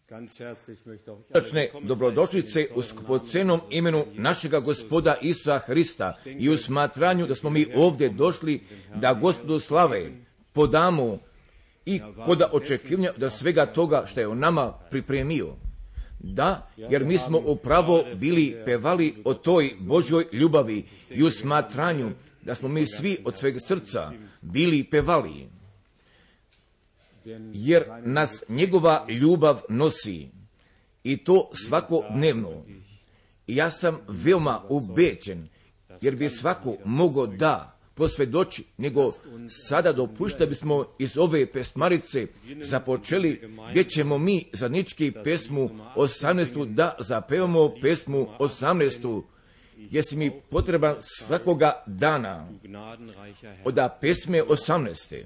Srdačne dobrodošlice u skupocenom imenu našega Gospoda Isusa Hrista i u smatranju da smo mi ovdje došli da Gospodu slave podamo i kod očekivanja da svega toga što je on nama pripremio. Da, jer mi smo upravo bili pevali o toj Božjoj ljubavi i u smatranju da smo mi svi od svega srca bili pevali. Jer nas njegova ljubav nosi i to svakodnevno. I ja sam veoma ubeđen, jer bi svako mogao da posvjedoči, nego sada dopušta bismo iz ove pesmarice započeli gdje ćemo mi zadnički pesmu 18. da zapevamo pesmu 18. Jesi mi potreban svakoga dana od pesme 18.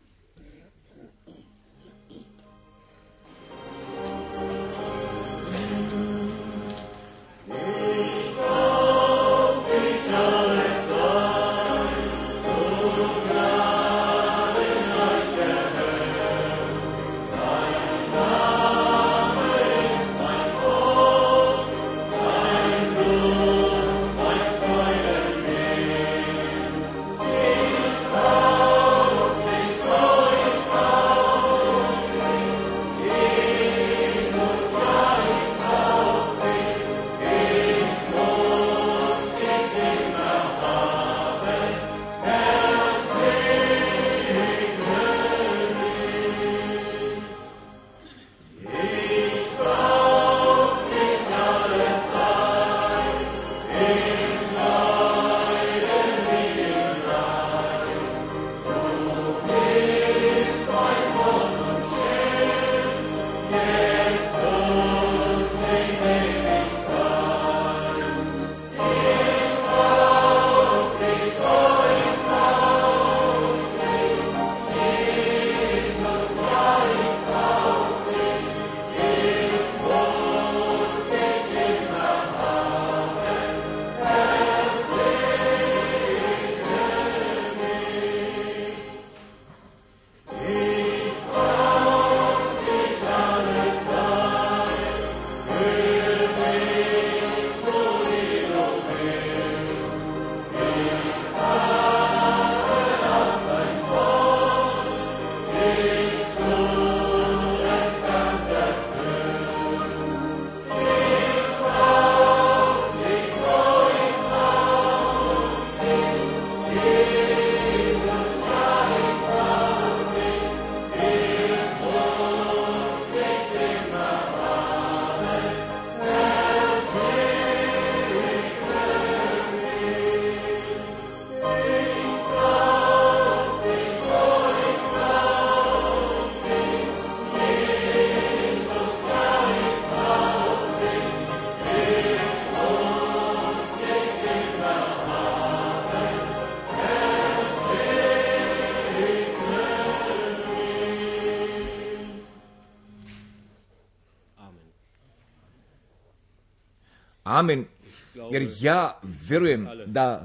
Amen. Jer ja vjerujem da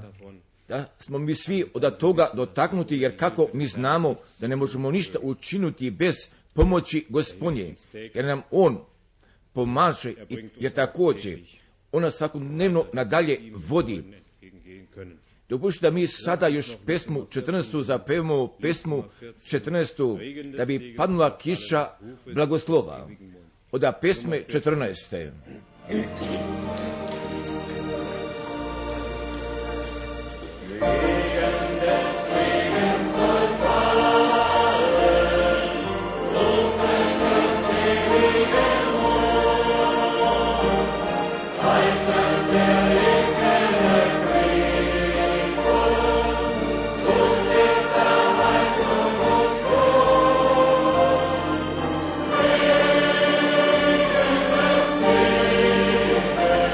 smo mi svi od toga dotaknuti, jer kako mi znamo da ne možemo ništa učiniti bez pomoći Gospodnje, jer nam On pomaže, jer također On nas svakodnevno nadalje vodi. Dopustite da mi sada još pesmu 14. zapevamo pesmu 14. da bi padnula kiša blagoslova od pesme 14. Amen.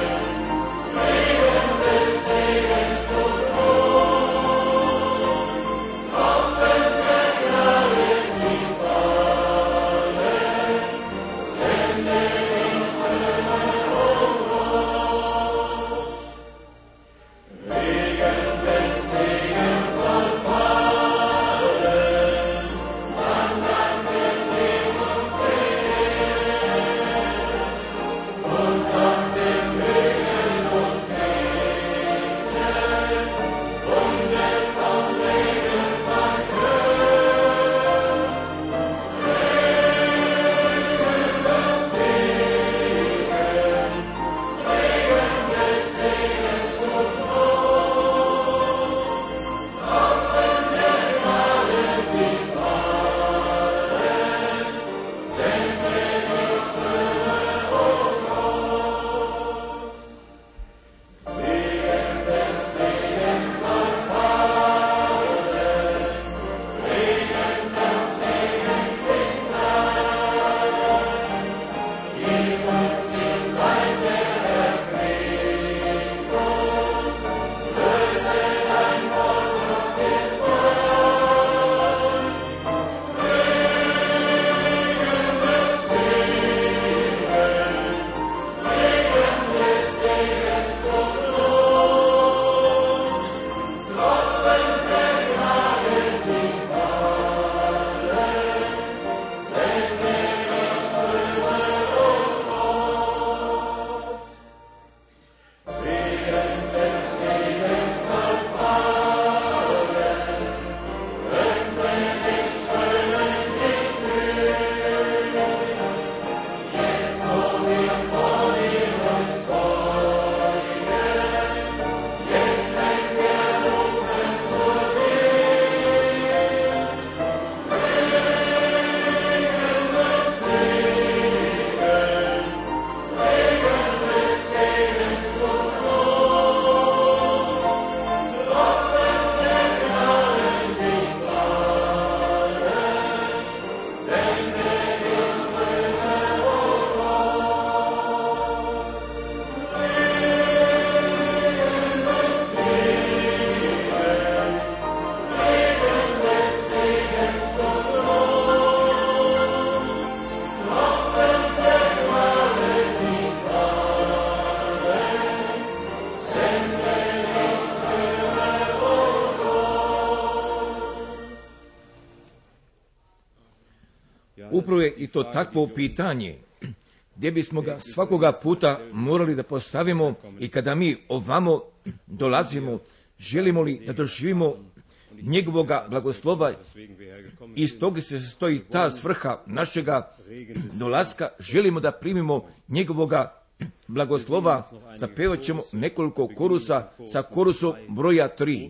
dobro je i to takvo pitanje, gdje bismo ga svakoga puta morali da postavimo i kada mi ovamo dolazimo, želimo li da doživimo njegovoga blagoslova, iz toga se stoji ta svrha našega dolaska, želimo da primimo njegovoga blagoslova, zapevat ćemo nekoliko korusa sa korusom broja 3.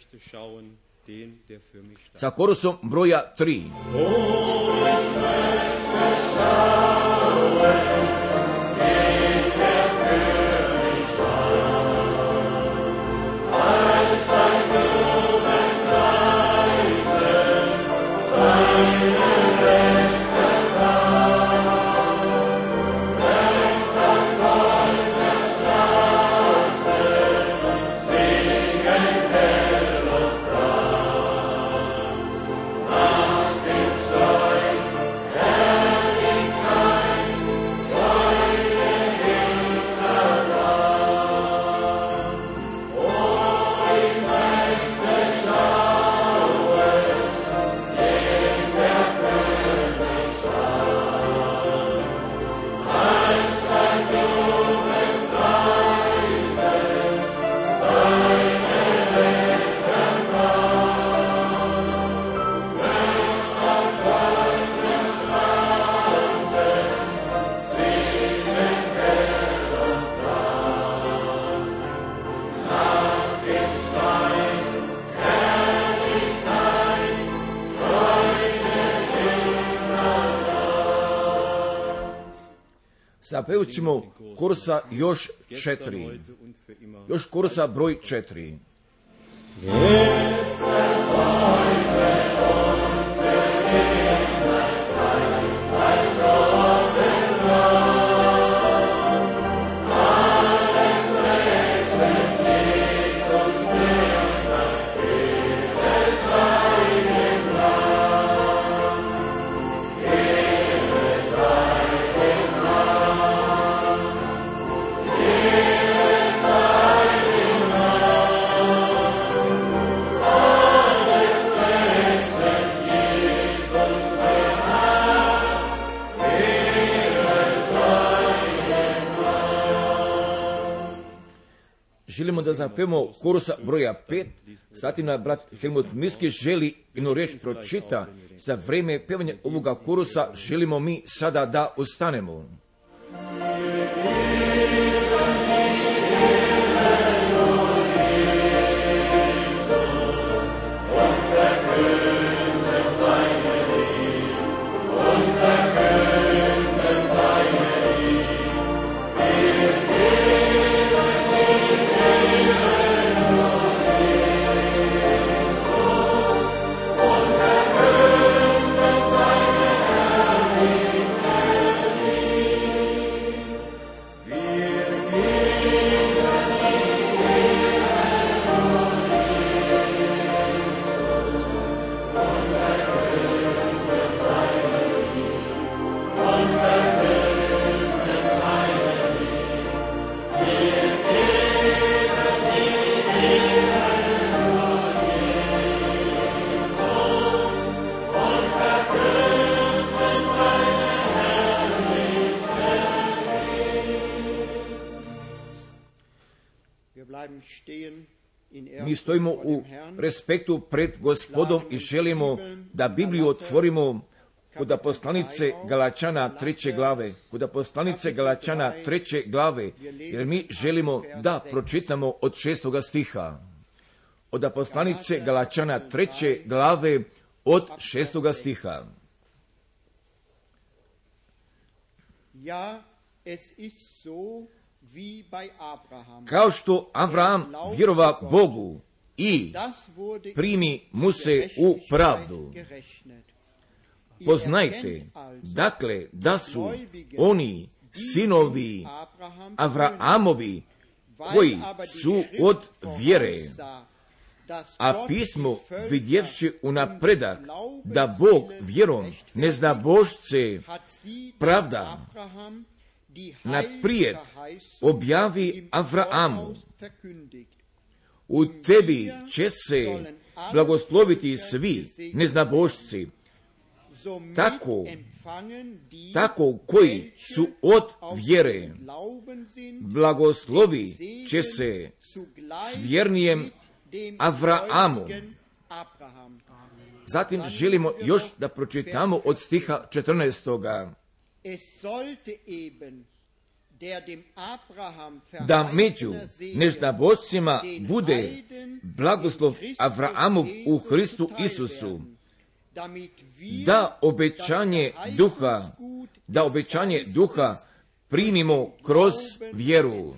Sa korusom broja 3. Zapevat ćemo korusa još 4. Još korusa broj 4. Želimo da zapevamo korusa broja 5, zatim na brat Helmut Miski želi jednu riječ pročita. Za vreme pevanja ovoga korusa želimo mi sada da ostanemo. Mi stojimo u respektu pred Gospodom i želimo da Bibliju otvorimo kod aposlanice Galačana 3. glave. Kod aposlanice Galačana 3. glave, jer mi želimo da pročitamo od 6. stiha. Od aposlanice Galačana 3. glave od 6. stiha. Kao što Avraham vjerova Bogu i primi mu se u pravdu. Poznajte, dakle, da su oni sinovi Avrahamovi koji su od vjere, a pismo vidjevši unapredak da Bog vjerom neznabošce pravda, naprijed objavi Avrahamu: u tebi će se blagosloviti svi neznabošci, tako koji su od vjere, blagoslovi će se s vjernijem Avraamom. Zatim želimo još da pročitamo od stiha 14. Da među nežnaboscima bude blagoslov Avraamov u Hristu Isusu, da obećanje duha primimo kroz vjeru.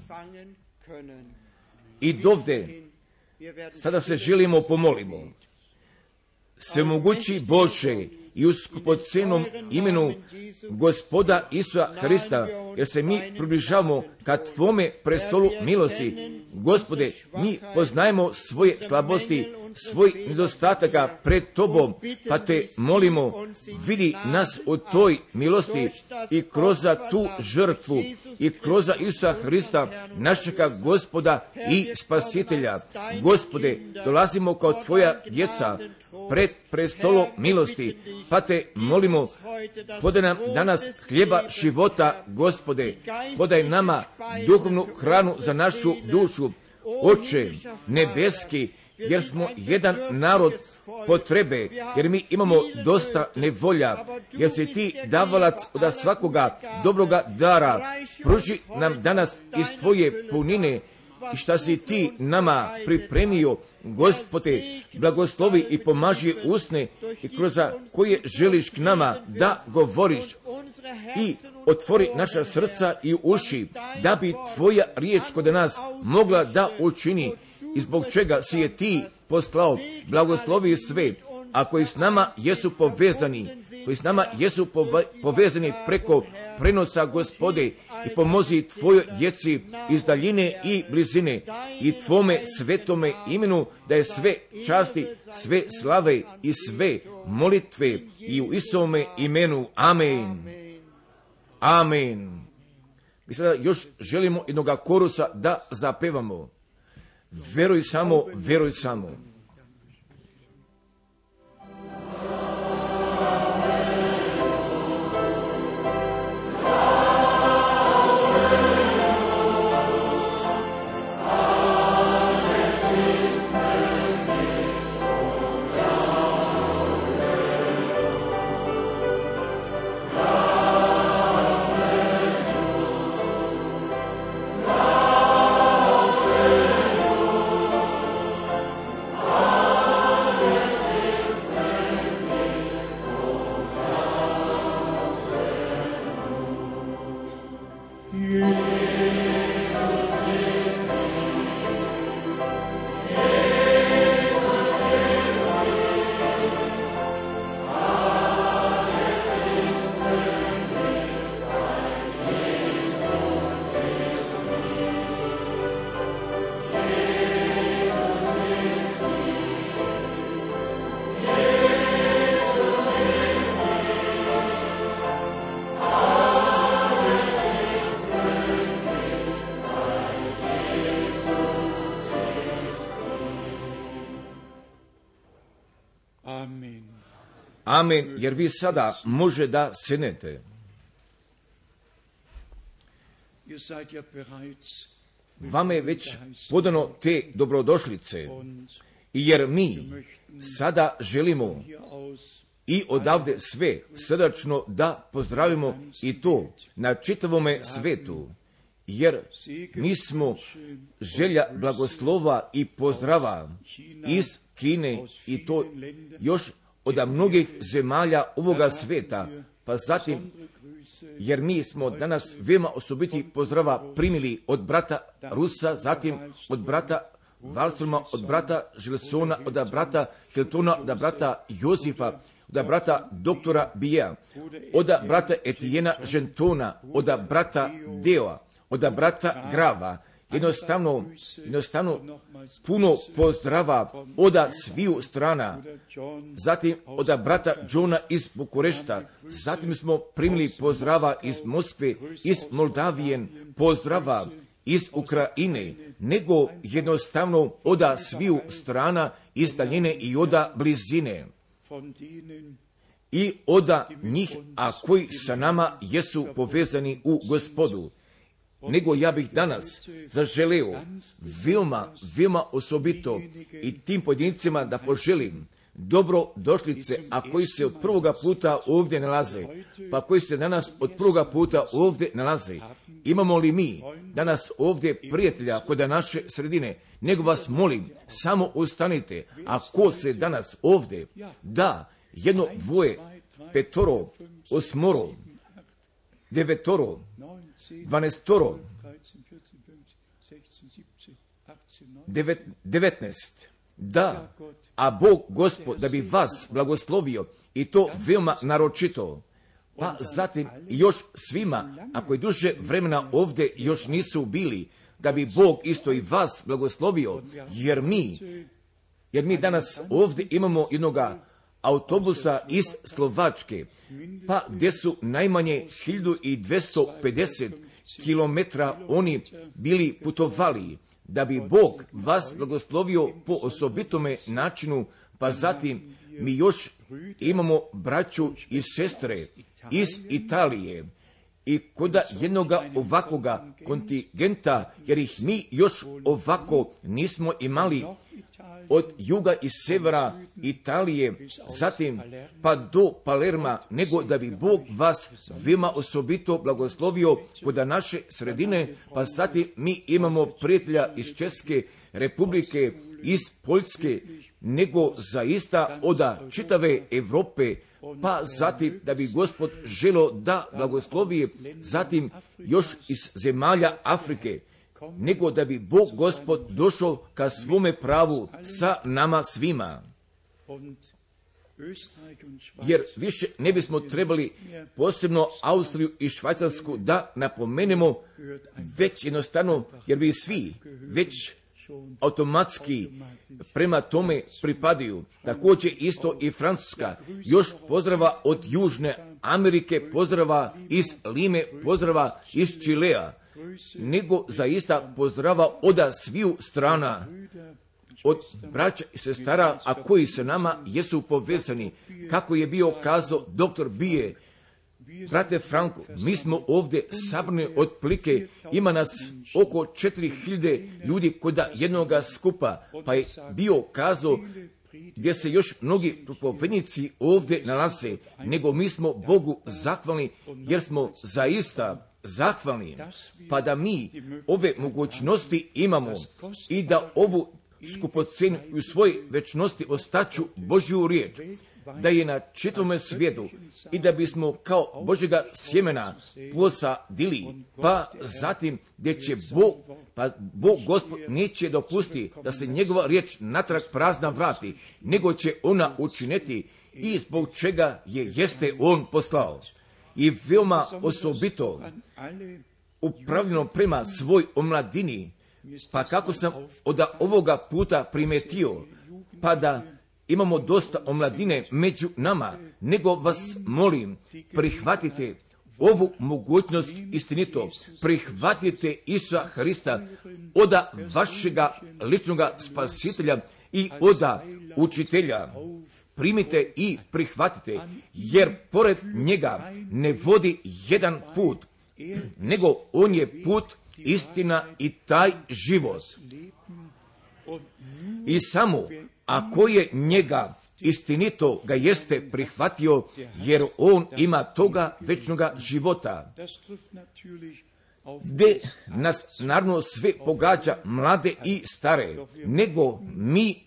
I dovde sada se želimo pomolimo. Svemogući Bože, i u skupocenom imenu Gospoda Isusa Hrista, jer se mi približavamo ka Tvome prestolu milosti. Gospode, mi poznajemo svoje slabosti, svoj nedostataka pred Tobom, pa Te molimo, vidi nas u toj milosti i kroz tu žrtvu i kroz Isusa Hrista, našega Gospoda i Spasitelja. Gospode, dolazimo kao Tvoja djeca pred prestolom milosti, pa Te molimo, podaj nam danas hljeba života, Gospode, podaj nama duhovnu hranu za našu dušu. Oče nebeski, jer smo jedan narod potrebe, jer mi imamo dosta nevolja, jer si Ti davalac od svakoga dobroga dara. Pruži nam danas iz Tvoje punine i šta si Ti nama pripremio, Gospode, blagoslovi i pomaži usne i kroz koje želiš k nama da govoriš i otvori naša srca i uši, da bi Tvoja riječ kod nas mogla da učini i zbog čega si je Ti poslao. Blagoslovi sve, a koji s nama jesu povezani preko prenosa, Gospode, i pomozi Tvojoj djeci iz daljine i blizine i Tvome svetome imenu da je sve časti, sve slave i sve molitve i u Isovome imenu. Amen. Amen. Mi sada još želimo jednoga korusa da zapevamo. Veruj samo, veruj samo. Amen, jer vi sada može da sednete. Vama je već podano te dobrodošlice, i jer mi sada želimo i odavde sve srdačno da pozdravimo i to na čitavome svetu, jer mi smo želja blagoslova i pozdrava iz Kine i to još od mnogih zemalja ovoga sveta, pa zatim, jer mi smo danas veoma osobiti pozdrava primili od brata Rusa, zatim od brata Valstroma, od brata Žilsona, od brata Hiltona, od brata Josifa, od brata doktora Bija, od brata Etijena Žentona, od brata Deo, od brata Grava. Jednostavno puno pozdrava od sviju strana, zatim od brata Johna iz Bukurešta, zatim smo primili pozdrava iz Moskve, iz Moldavije, pozdrava iz Ukrajine, nego jednostavno od sviju strana, iz daljine i od blizine. i oda njih, a koji sa nama jesu povezani u Gospodu. Nego ja bih danas zaželeo veoma osobito i tim pojedincima da poželim dobro došlice, a koji se od prvoga puta ovdje nalaze, pa koji se danas od prvoga puta ovdje nalaze. Imamo li mi danas ovdje prijatelja kod naše sredine? Nego vas molim, samo ostanite, a ko se danas ovdje, da, 1, 2, 5, 8, 9, 12, 19, da, a Bog Gospod da bi vas blagoslovio i to veoma naročito. Pa zatim još svima, ako je duže vremena ovdje još nisu bili, da bi Bog isto i vas blagoslovio, jer mi danas ovdje imamo jednoga autobusa iz Slovačke, pa gdje su najmanje 1250 kilometra oni bili putovali, da bi Bog vas blagoslovio po osobitome načinu, pa zatim mi još imamo braću i sestre iz Italije i kod jednoga ovakvoga kontingenta, jer ih mi još ovako nismo imali od juga i severa Italije, zatim pa do Palerma, nego da bi Bog vas veoma osobito blagoslovio kod naše sredine, pa zatim mi imamo prijatelja iz Česke Republike, iz Poljske, nego zaista od čitave Europe, pa zatim da bi Gospod želo da blagoslovi, zatim još iz zemalja Afrike, nego da bi Bog Gospod došao ka svome pravu sa nama svima. Jer više ne bismo trebali posebno Austriju i Švajcarsku da napomenemo, već jednostavno, jer vi svi već automatski prema tome pripadaju. Također isto i Francuska, još pozdrava od Južne Amerike, pozdrava iz Lime, pozdrava iz Čilea, nego zaista pozdrava od sviju strana, od braća i sestara, a koji se nama jesu povezani, kako je bio kazao doktor Bije. Brate Franko, mi smo ovdje sabrani otprilike, ima nas oko 4000 ljudi kod jednoga skupa, pa je bio kazao gdje se još mnogi propovednici ovdje nalaze, nego mi smo Bogu zahvalni, jer smo zaista zahvalni, pa da mi ove mogućnosti imamo i da ovu skupocenu u svojoj večnosti ostaću Božju riječ, da je na čitavome svijetu i da bismo kao Božjega sjemena posadili, pa zatim gdje će Bog Gospod neće dopustiti da se njegova riječ natrag prazna vrati, nego će ona učiniti i zbog čega jeste on poslao. I veoma osobito upravljeno prema svoj omladini, pa kako sam od ovoga puta primetio, pa da imamo dosta omladine među nama, nego vas molim, prihvatite ovu mogućnost istinito, prihvatite Isusa Hrista od vašega ličnoga spasitelja i od učitelja. Primite i prihvatite, jer pored njega ne vodi jedan put, nego on je put, istina i taj život. I samo ako je njega istinito ga jeste prihvatio, jer on ima toga večnoga života. Gdje nas naravno sve pogađa, mlade i stare, nego mi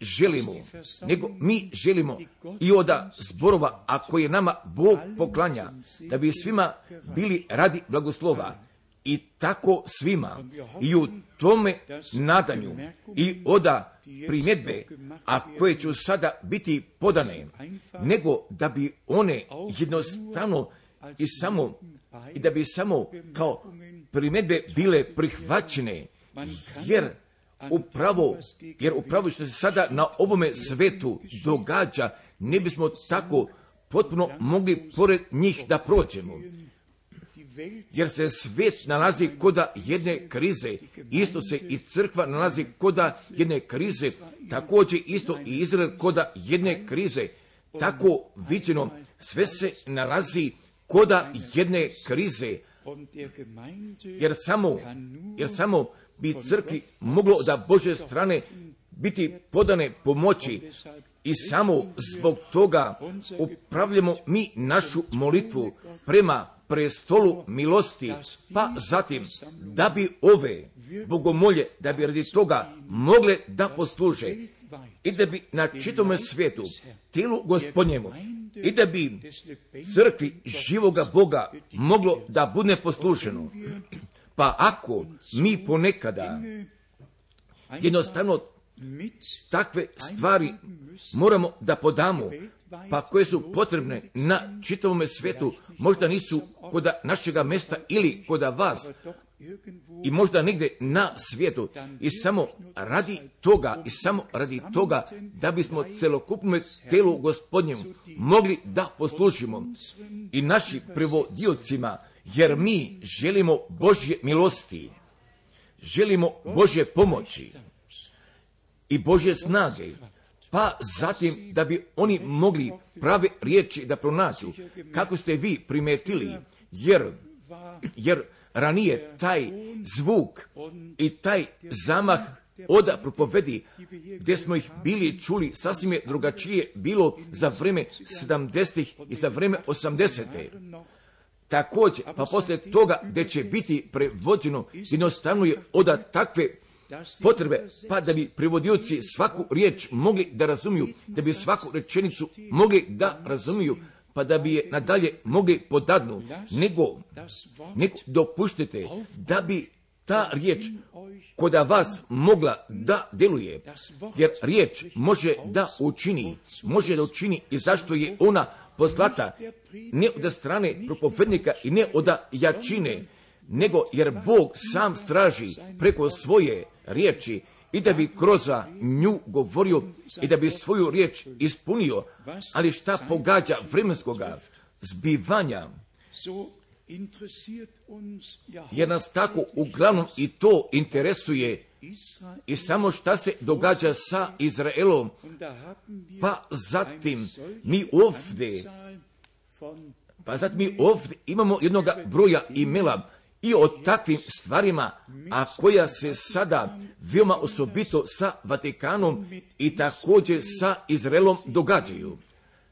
želimo i od zborova, ako je nama Bog poklanja, da bi svima bili radi blagoslova, i tako svima, i u tome nadanju i od primjedbe, a koje će sada biti podane, nego da bi one jednostavno i da bi samo kao primjedbe bile prihvaćene, jer upravo što se sada na ovome svetu događa, ne bismo tako potpuno mogli pored njih da prođemo. Jer se svijet nalazi kod jedne krize, isto se i crkva nalazi kod jedne krize, također isto i Izrael kod jedne krize, tako viđeno sve se nalazi koda jedne krize, jer samo bi crkvi moglo da Božje strane biti podane pomoći i samo zbog toga upravljamo mi našu molitvu prema prestolu milosti, pa zatim da bi ove bogomolje, da bi radi toga mogle da posluže i da bi na čitome svijetu tijelu Gospodnjemu i da bi crkvi živoga Boga moglo da bude poslušeno. Pa ako mi ponekada jednostavno takve stvari moramo da podamo, pa koje su potrebne na čitavome svijetu, možda nisu kod našega mjesta ili kod vas, i možda negdje na svijetu, i samo radi toga da bismo celokupnom tijelu Gospodnjemu mogli da poslužimo i našim prevodiocima, jer mi želimo Božje milosti, želimo Božje pomoći i Božje snage, pa zatim da bi oni mogli prave riječi da pronađu, kako ste vi primetili, jer ranije taj zvuk i taj zamah oda propovedi, gdje smo ih bili čuli, sasvim je drugačije bilo za vrijeme 70. i za vrijeme 80. Također, pa poslije toga gdje će biti prevođeno, jednostavno je oda takve potrebe, pa da bi prevodioci svaku riječ mogli da razumiju, da bi svaku rečenicu mogli da razumiju, pa da bi je nadalje mogli podadnu, nego dopuštite da bi ta riječ kod vas mogla da deluje, jer riječ može da učini i zašto je ona poslata ne od strane propovednika i ne od jačine, nego jer Bog sam straži preko svoje riječi i da bi kroz nju govorio i da bi svoju riječ ispunio, ali šta pogađa vremenskoga zbivanja, jer nas tako uglavnom i to interesuje, i samo šta se događa sa Izraelom, pa zatim mi ovdje imamo jednoga broja imela i o takvim stvarima, a koja se sada veoma osobito sa Vatikanom i također sa Izraelom događaju.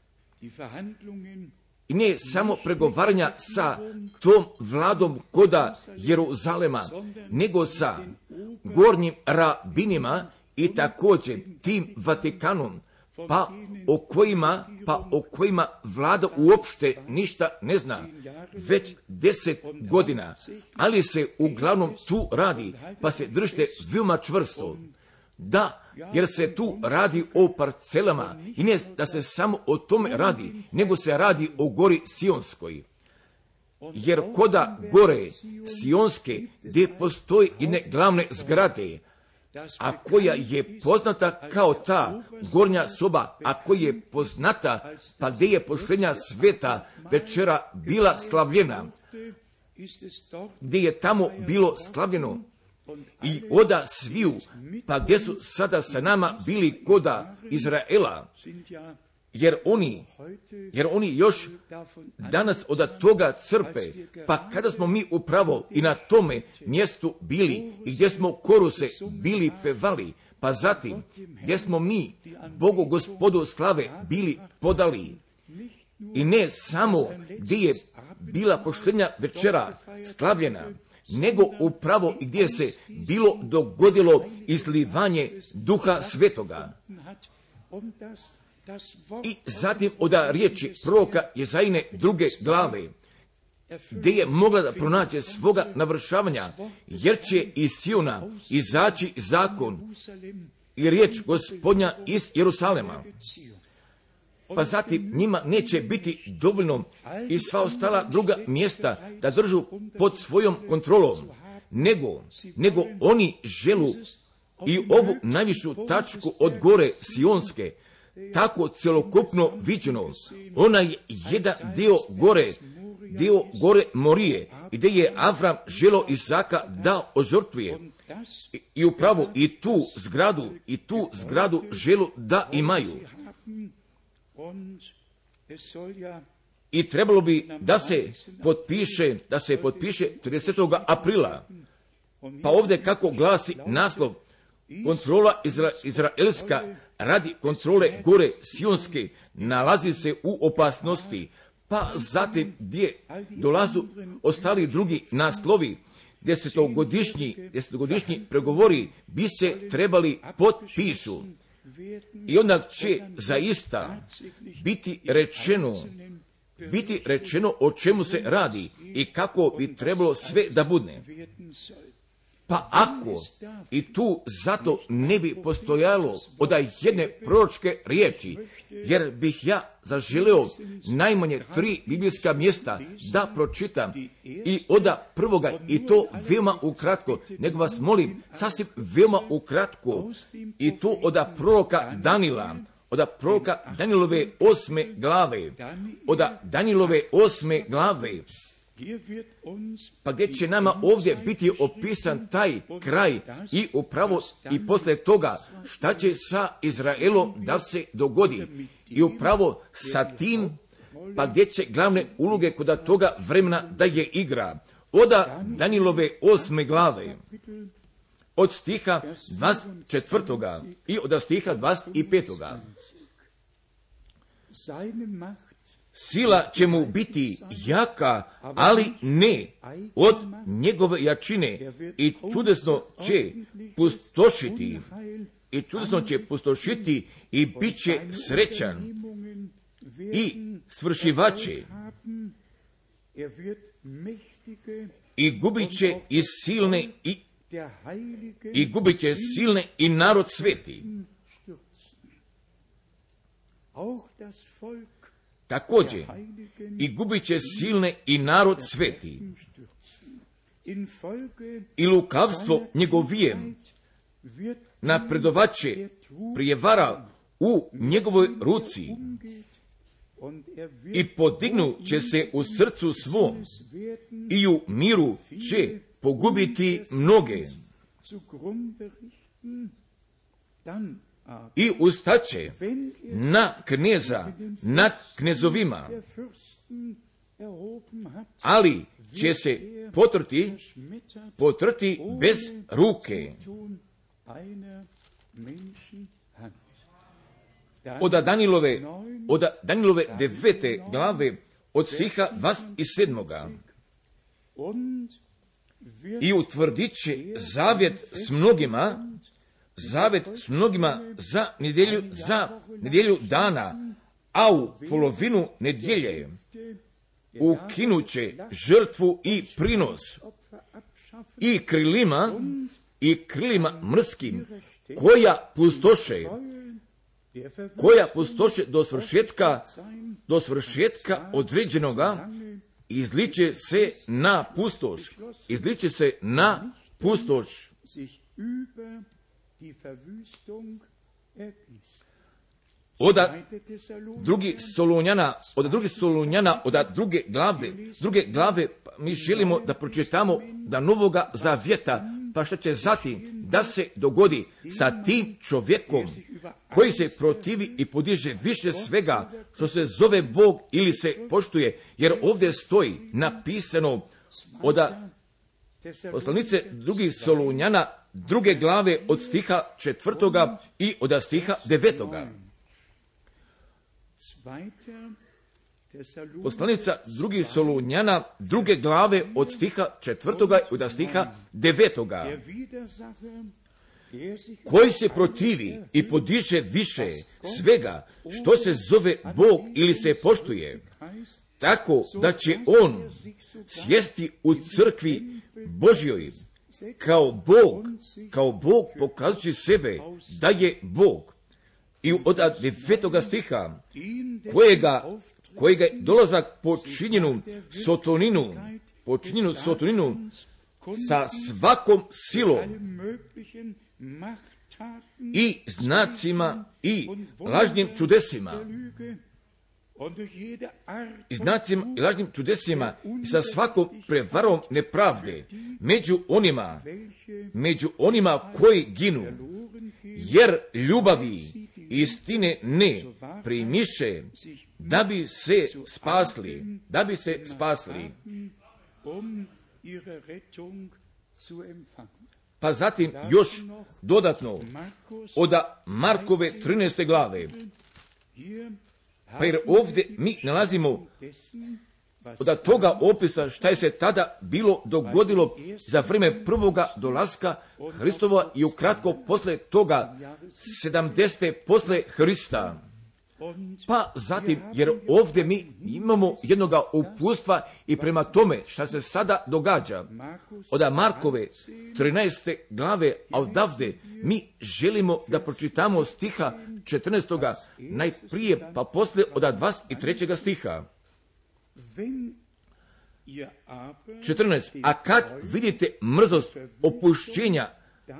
I ne samo pregovaranja sa tom vladom koda Jeruzalema, nego sa gornjim rabinima i također tim Vatikanom, pa o kojima vlada uopšte ništa ne zna već 10 godina, ali se uglavnom tu radi, pa se držite veoma čvrsto. Da, jer se tu radi o parcelama i ne da se samo o tome radi, nego se radi o gori Sionskoj. Jer koda gore Sionske, gdje postoji jedne glavne zgrade, a koja je poznata kao ta gornja soba, a koja je poznata, pa gdje je poštenja sveta večera bila slavljena, gdje je tamo bilo slavljeno i oda sviju, pa gdje su sada sa nama bili koda Izraela, jer oni još danas od toga crpe, pa kada smo mi upravo i na tome mjestu bili i gdje smo koruse bili pevali, pa zatim gdje smo mi Bogu Gospodu slave bili podali, i ne samo gdje je bila poštenja večera slavljena, nego upravo i gdje se bilo dogodilo izlivanje Duha Svetoga. I zatim od riječi proroka Jezajine 2. glave, gdje je mogla da pronađe svoga navršavanja, jer će iz Siona izaći zakon i riječ Gospodnja iz Jerusalema. Pa zatim njima neće biti dovoljno i sva ostala druga mjesta da držu pod svojom kontrolom, nego oni želu i ovu najvišu tačku od gore Sionske, tako celokupno viđeno, onaj jedan dio gore Morije, gdje je Avram želo Izaka da ožrtvuje, i upravo i tu zgradu želu da imaju. i trebalo bi da se potpiše 30. aprila. Pa ovdje kako glasi naslov, kontrola izraelska radi kontrole gore Sionske nalazi se u opasnosti, pa zatim gdje dolazu ostali drugi naslovi, desetogodišnji pregovori bi se trebali potpišu. I onda će zaista biti rečeno o čemu se radi i kako bi trebalo sve da bude. Pa ako i tu zato ne bi postojalo od jedne proročke riječi, jer bih ja zaželeo najmanje 3 biblijska mjesta da pročitam i od prvoga, i to veoma ukratko, nego vas molim, sasvim veoma ukratko, i to od proroka Danila, od proroka Danilove 8. glave, pa gdje će nama ovdje biti opisan taj kraj i upravo i posle toga šta će sa Izraelom da se dogodi i upravo sa tim, pa gdje će glavne uloge kod toga vremena da je igra. Od Danilove 8. glave, od stiha 24. i od stiha 25. Sila će mu biti jaka, ali ne od njegove jačine, i čudesno će pustošiti i bit će srećan i svršivaće i gubit će silne i narod sveti. Također, i gubit će silne i narod sveti. I lukavstvo njegovijem napredovaće prijevara u njegovoj ruci i podignut će se u srcu svom i u miru će pogubiti mnoge. I ustaće na kneza nad knezovima, ali će se potrti bez ruke. Od Danilove 9. glave od stiha 27. I utvrdit će zavjet s mnogima za nedjelju dana, a u polovinu nedjelje ukinuće žrtvu i prinos i krilima mrskim koja pustoše do svršetka određenoga, izliče se na pustoš. Od druge Solunjana, od druge glave, mi želimo da pročitamo da Novoga Zavjeta, pa šta će zatim da se dogodi sa tim čovjekom koji se protivi i podiže više svega što se zove Bog ili se poštuje, jer ovdje stoji napisano od poslanice drugih Solunjana, druge glave od stiha 4. i od stiha 9. Poslanica drugih Solunjana, druge glave od stiha 4. i od stiha 9. Koji se protivi i podiže više svega što se zove Bog ili se poštuje, tako da će on sjesti u crkvi Božjoj kao Bog pokazujući sebe da je Bog. I od 9. stiha kojega je dolazak počinjenu sotoninu sa svakom silom i znacima i lažnim čudesima i sa svakom prevarom nepravde među onima koji ginu, jer ljubavi istine ne primiše da bi se spasli. Pa zatim još dodatno od Markove 13. glave. Pa jer ovdje mi nalazimo od toga opisa šta je se tada bilo dogodilo za vrijeme prvoga dolaska Hristova i ukratko posle toga 70. posle Hrista. Pa zatim, jer ovdje mi imamo jednoga upustva i prema tome šta se sada događa od Markove 13. glave, a odavde mi želimo da pročitamo stiha 14. najprije, pa posle od 23. stiha. 14. A kad vidite mrzost opušćenja,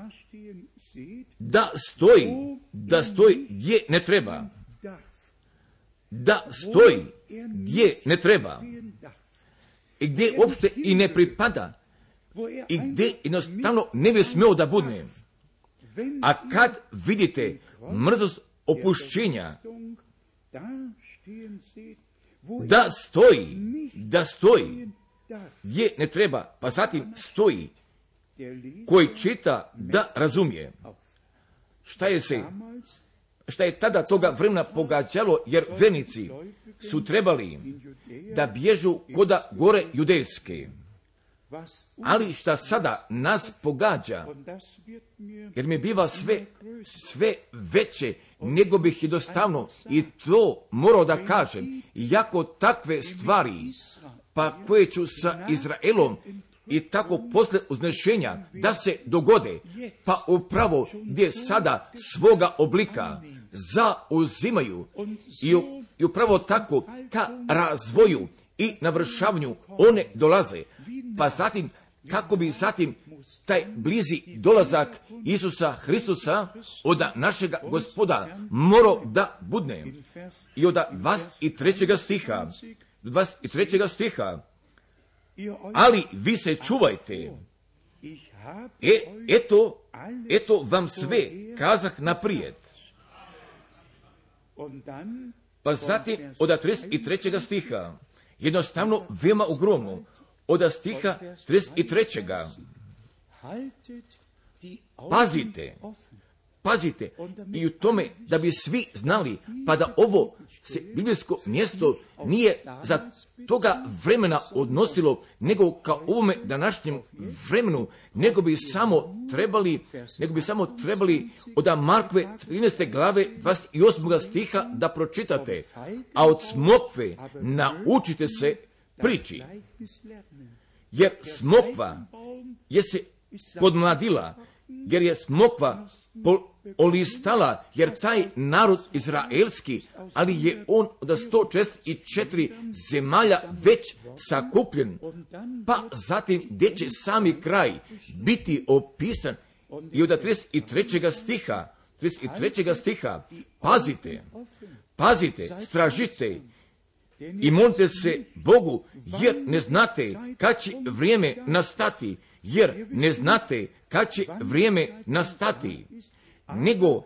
da stoji gdje ne treba. Da stoji gdje ne treba. I gdje uopšte i ne pripada. I gdje jednostavno ne bi smeo da bude. A kad vidite mrzost opušćenja, da stoji gdje ne treba, pa zatim stoji koji čita da razumije. Šta je tada toga vremena pogađalo, jer vernici su trebali da bježu koda gore judejske. Ali šta sada nas pogađa, jer mi biva sve veće, nego bih jednostavno i to morao da kažem, iako takve stvari, pa koje ću sa Izraelom i tako posle uznešenja da se dogode, pa upravo gdje sada svoga oblika zauzimaju i upravo tako ka razvoju i navršavanju one dolaze, pa zatim kako bi zatim taj blizi dolazak Isusa Hristusa od našega Gospoda morao da budne. I od 23. stiha, ali vi se čuvajte, eto vam sve kazah naprijed. Pa zatim od 33. stiha, jednostavno veoma ogromno, od stiha 33. Pazite i u tome da bi svi znali, pa da ovo se biblijsko mjesto nije za toga vremena odnosilo nego kao ovome današnjem vremenu, nego bi samo trebali od Markove 13. glave 28. stiha da pročitate, a od smokve naučite se priči, jer smokva je se podmladila, jer je smokva olistala, jer taj narod izraelski, ali je on od 164 zemalja već sakupljen, pa zatim gdje će sami kraj biti opisan i od 33. stiha, pazite, stražite i molite se Bogu, jer ne znate kad će vrijeme nastati, nego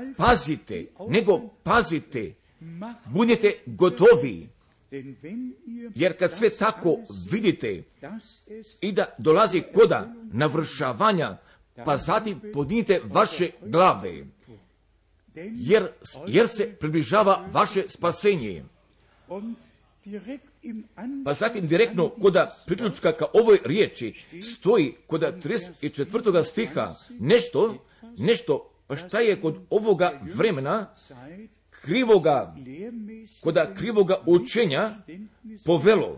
pazite, budite gotovi, jer kad sve tako vidite i da dolazi koda navršavanja, pa zatim podignite vaše glave, jer se približava vaše spasenje. Pa zatim direktno koda priključka ka ovoj riječi stoji koda 34. stiha nešto pa šta je kod ovoga vremena krivoga učenja povelo.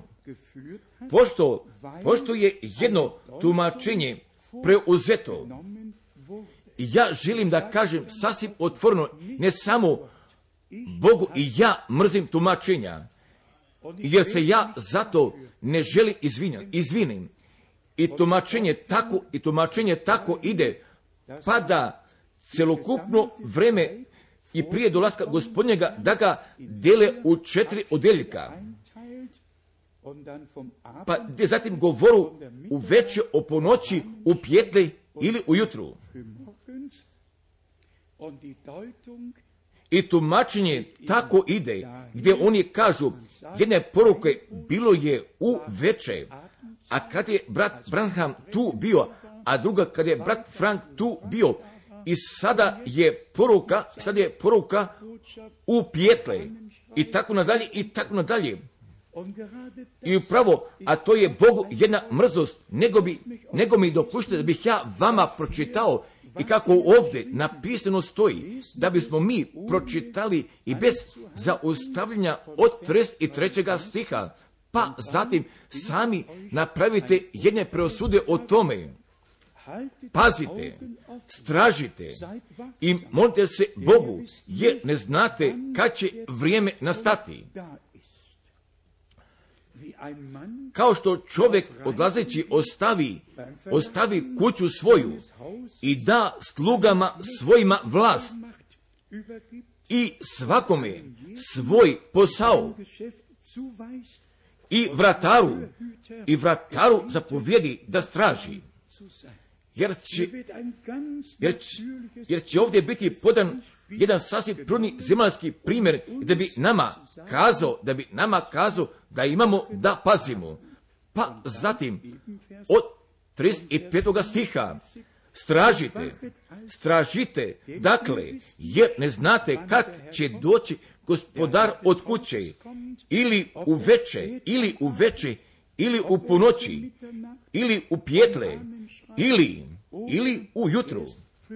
Pošto je jedno tumačenje preuzeto, ja želim da kažem sasvim otvoreno, ne samo Bogu, i ja mrzim tumačenja, jer se ja zato ne želim izvinim. I tumačenje tako ide, pa da celokupno vreme i prije dolaska Gospodnjega da ga dele u 4 odeljka. Pa gdje zatim govoru u veče, o ponoći, u pjetle ili ujutru. I tumačenje tako ide, gdje oni kažu, jedne poruke bilo je u veče, a kad je brat Branham tu bio, a druga kad je brat Frank tu bio, i sada je poruka u pjetle, i tako nadalje, i tako nadalje. I upravo, a to je Bogu jedna mrzost, nego mi dopušte da bih ja vama pročitao, i kako ovdje napisano stoji, da bismo mi pročitali i bez zaustavljanja od 33. stiha, pa zatim sami napravite jedne preosude o tome. Pazite, stražite i molite se Bogu, jer ne znate kad će vrijeme nastati. Kao što čovjek odlazeći ostavi kuću svoju i da slugama svojima vlast i svakome svoj posao i vrataru zapovjedi da straži. Jer će ovdje biti podan jedan sasvim pruni zemaljski primjer da bi nama kazao da imamo da pazimo. Pa zatim od 35. stiha stražite, dakle, jer ne znate kad će doći gospodar od kuće, ili u veče, ili u ponoći, ili u pjetle, ili ujutru.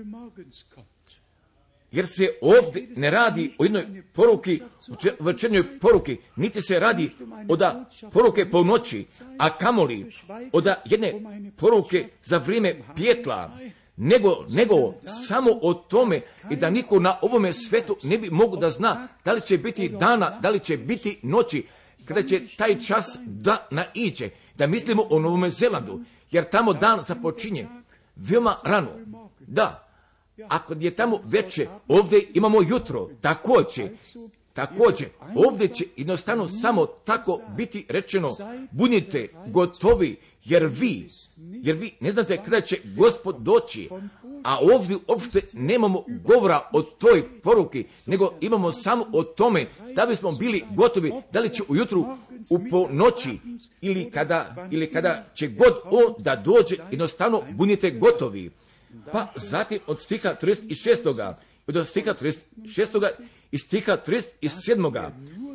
Jer se ovdje ne radi o jednoj poruki, večernjoj poruki, niti se radi od poruke po noći, a kamoli od jedne poruke za vrijeme pjetla, nego samo o tome i da niko na ovome svetu ne bi mogu da zna da li će biti dana, da li će biti noći, kada će taj čas da naiđe, da mislimo o Novome Zelandu, jer tamo dan započinje veoma rano. Da, ako je tamo veče, ovdje imamo jutro, također, ovdje će jednostavno samo tako biti rečeno, budite gotovi, jer vi ne znate kada će Gospod doći, a ovdje uopšte nemamo govora o toj poruki, nego imamo samo o tome da bismo bili gotovi, da li će ujutru, u ponoći ili kada će god on da dođe, jednostavno budite gotovi. Pa zatim od stiha 36. od stiha 36. i stiha 37.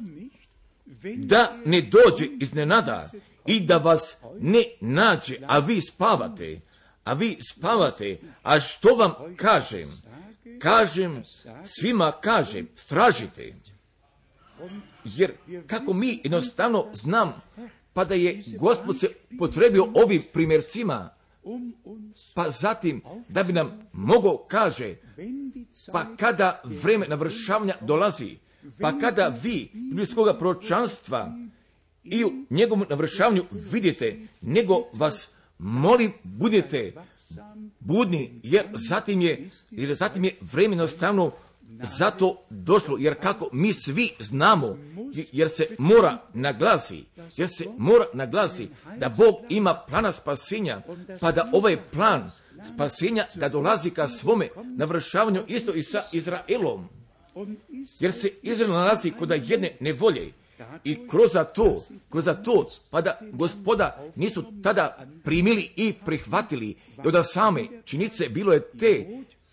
da ne dođe iznenada i da vas ne nađe, a vi spavate, a što vam kažem, svima kažem, stražite. Jer kako mi jednostavno znam, pa da je Gospod se potrebio ovim primjercima, pa zatim da bi nam mogao kaže, pa kada vrijeme navršavanja dolazi, pa kada vi bliskoga proročanstva i u njegovom navršavanju vidite, nego vas molim budite budni, jer zatim je vrijeme jednostavno zato došlo, jer kako mi svi znamo, jer se mora naglasi da Bog ima plana spasenja, pa da ovaj plan spasenja da dolazi ka svome navršavanju isto i sa Izraelom, jer se Izrael nalazi kod jedne nevolje. I kroz to, pa da Gospoda nisu tada primili i prihvatili, i od same činjenice bilo je te,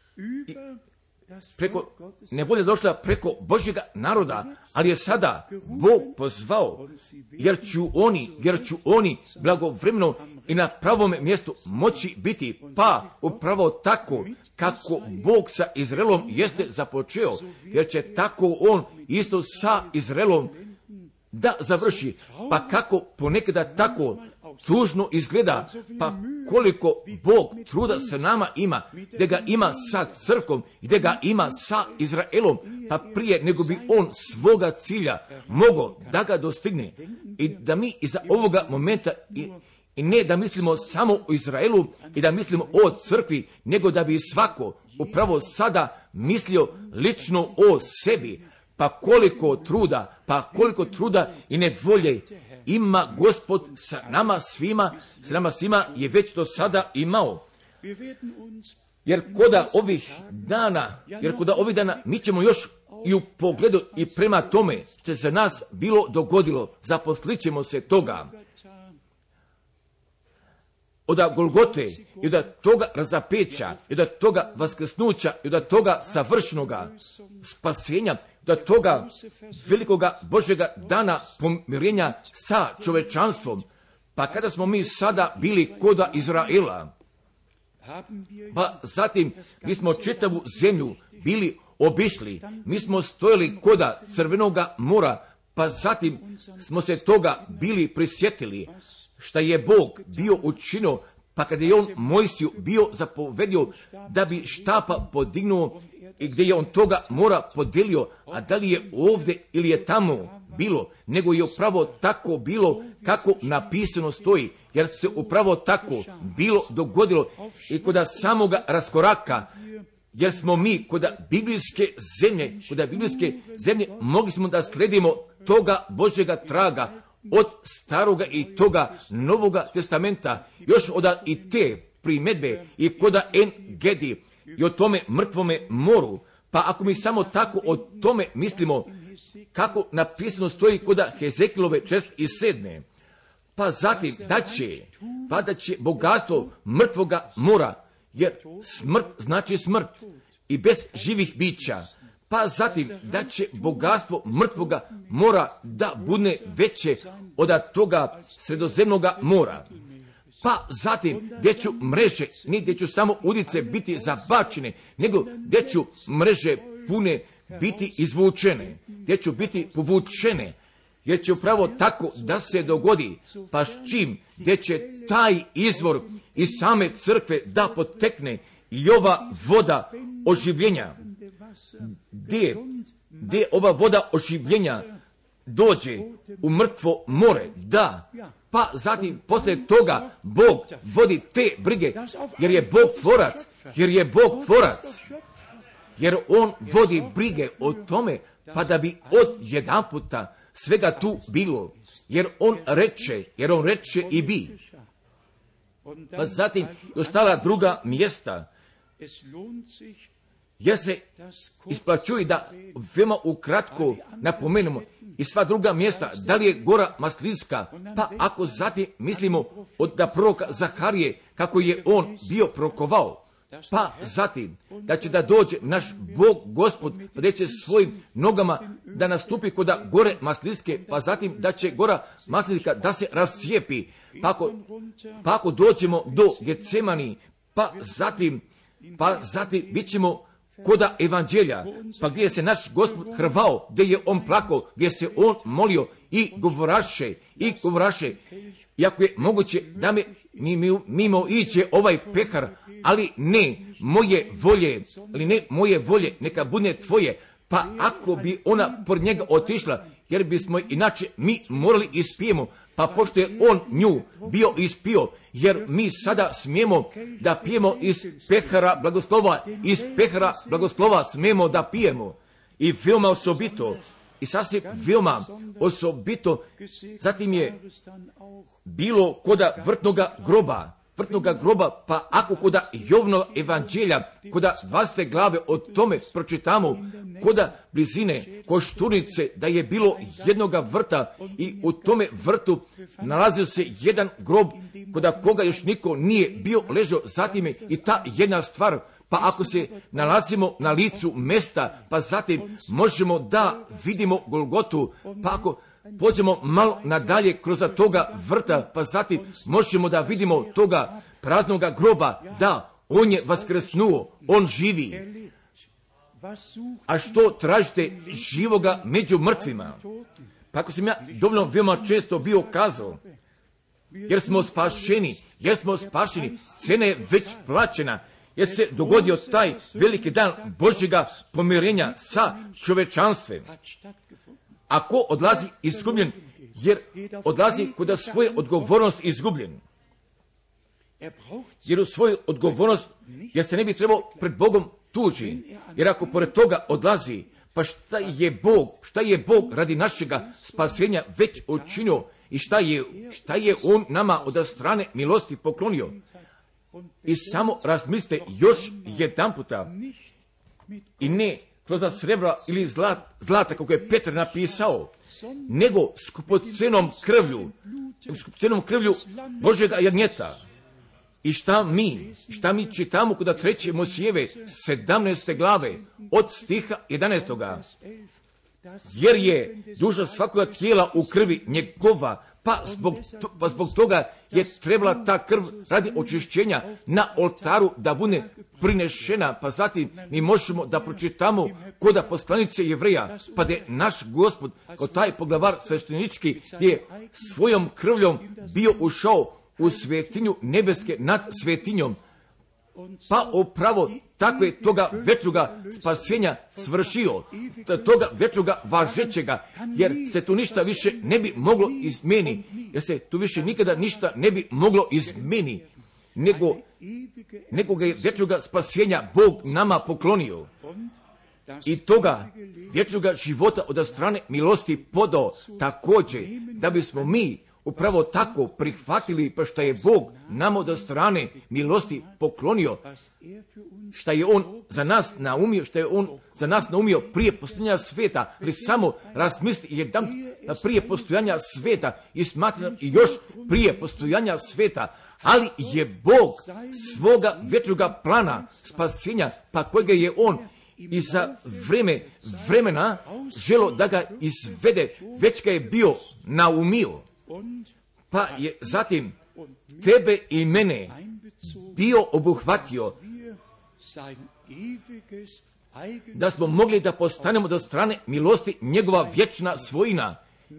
preko nevolje došla preko Božjega naroda, ali je sada Bog pozvao, jer ću oni blagovremeno i na pravom mjestu moći biti, pa upravo tako kako Bog sa Izraelom jeste započeo, jer će tako on isto sa Izraelom da završi, pa kako ponekada tako tužno izgleda, pa koliko Bog truda sa nama ima, gdje ga ima sa crkvom, gdje ga ima sa Izraelom, pa prije nego bi on svoga cilja mogao da ga dostigne, i da mi iza ovoga momenta i ne da mislimo samo o Izraelu i da mislimo o crkvi, nego da bi svako upravo sada mislio lično o sebi. Pa koliko truda i nevolje ima Gospod sa nama svima je već do sada imao. Jer koda ovih dana mi ćemo još i u pogledu i prema tome što je za nas bilo dogodilo, zaposlit ćemo se toga. Od Golgote i od toga razapeća i od toga vaskrsnuća i od toga savršenoga spasenja, od toga velikoga Božjega dana pomirenja sa čovečanstvom. Pa kada smo mi sada bili koda Izraela, pa zatim mi smo čitavu zemlju bili obišli, mi smo stojali koda Crvenoga mora, pa zatim smo se toga bili prisjetili, šta je Bog bio učinio, pa kada je on Mojsiju bio zapovedio da bi štapa podignuo i gdje je on toga mora podelio, a da li je ovdje ili je tamo bilo, nego je upravo tako bilo kako napisano stoji, jer se upravo tako bilo dogodilo i kod samoga raskoraka, jer smo mi kod biblijske zemlje mogli smo da sledimo toga Božjega traga od staroga i toga Novoga testamenta, još od i te primjedbe i kod En-Gedi i o tome mrtvome moru. Pa ako mi samo tako o tome mislimo, kako napisano stoji kod Hezekilove 6:7, pa zatim da će bogatstvo mrtvoga mora, jer smrt znači smrt i bez živih bića, pa zatim da će bogatstvo mrtvoga mora da bude veće od toga Sredozemnoga mora. Pa zatim gdje ću mreže, ni gdje ću samo udice biti zabačene, nego gdje ću mreže pune biti izvučene, gdje ću biti povučene, jer će upravo tako da se dogodi, pa s čim, gdje će taj izvor iz same crkve da potekne i ova voda oživljenja, gdje ova voda oživljenja dođe u mrtvo more, da, pa zatim poslije toga Bog vodi te brige, jer je Bog tvorac, jer on vodi brige o tome, pa da bi od jedan puta svega tu bilo, jer on reče i bi. Pa zatim ostala druga mjesta, jer se isplaćuje da veoma ukratko napomenemo i sva druga mjesta, da li je gora Maslinska, pa ako zatim mislimo od proroka Zaharije, kako je on bio prorokovao, pa zatim da će da dođe naš Bog Gospod, pa da će svojim nogama da nastupi kod gore Maslinske, pa zatim da će gora Maslinska da se rascijepi, pa ako dođemo do Getsemani, pa zatim bit ćemo koda evanđelja, pa gdje se naš Gospod hrvao, gdje je on plakao, gdje se on molio i govoraše, iako je moguće da me mimo iće ovaj pehar, ali ne moje volje, neka bude tvoje. Pa ako bi ona pored njega otišla, jer bismo inače mi morali ispijemo, pa pošto je on nju bio ispio, jer mi sada smijemo da pijemo iz pehara blagoslova smijemo da pijemo. I veoma osobito, i sasvim veoma osobito, zatim je bilo koda vrtnoga groba, pa ako koda Jovnova evanđelja, koda 20. glave o tome pročitamo, koda blizine Koštunice, da je bilo jednoga vrta i u tome vrtu nalazio se jedan grob, koda koga još niko nije bio ležao, zatim je i ta jedna stvar, pa ako se nalazimo na licu mesta, pa zatim možemo da vidimo Golgotu, pa ako pođemo malo nadalje kroz toga vrta, pa zatim možemo da vidimo toga praznoga groba, da, on je vaskrsnuo, on živi. A što tražite živoga među mrtvima? Pa ako sam ja dovoljno veoma često bio kazao, jer smo spašeni, cena je već plaćena, jer se dogodio taj veliki dan Božjega pomirenja sa čovečanstvom. Ako odlazi izgubljen, jer odlazi kod svoje odgovornost izgubljen. Jer u svoju odgovornost, jer se ne bi trebao pred Bogom tuži. Jer ako pored toga odlazi, pa šta je Bog radi našega spasenja već učinio i šta je on nama od strane milosti poklonio. I samo razmislite još jedan puta. I ne kroz srebra ili zlata, kako je Petar napisao, nego skupocenom krvlju Božjega jagnjeta. I šta mi čitamo kod 3. Mojsijeve 17. glave od stiha 11. Jer je duša svakoga tijela u krvi njegova, pa zbog toga je trebala ta krv radi očišćenja na oltaru da bude prinešena. Pa zatim mi možemo da pročitamo kod poslanice Jevreja, pa da je naš Gospod, kao taj poglavar sveštenički, je svojom krvljom bio ušao u svetinju nebeske nad svetinjom, pa upravo tako je toga večnoga spasenja svršio, toga večnoga važećega, jer se tu ništa više ne bi moglo izmeni, jer se tu više nikada ništa ne bi moglo izmeni, nego ga je večnoga spasenja Bog nama poklonio i toga vječnoga života od strane milosti podao također, da bismo mi upravo tako prihvatili, pa što je Bog nam od strane milosti poklonio, što je On za nas naumio, prije postojanja sveta, ali samo razmisli jedan prije postojanja sveta i smatram i još prije postojanja sveta, ali je Bog svoga vječnoga plana spasenja, pa kojega je On i za vremena želo da ga izvede, već ga je bio naumio. Pa je zatim tebe i mene bio obuhvatio, da smo mogli da postanemo do strane milosti njegova vječna svojina.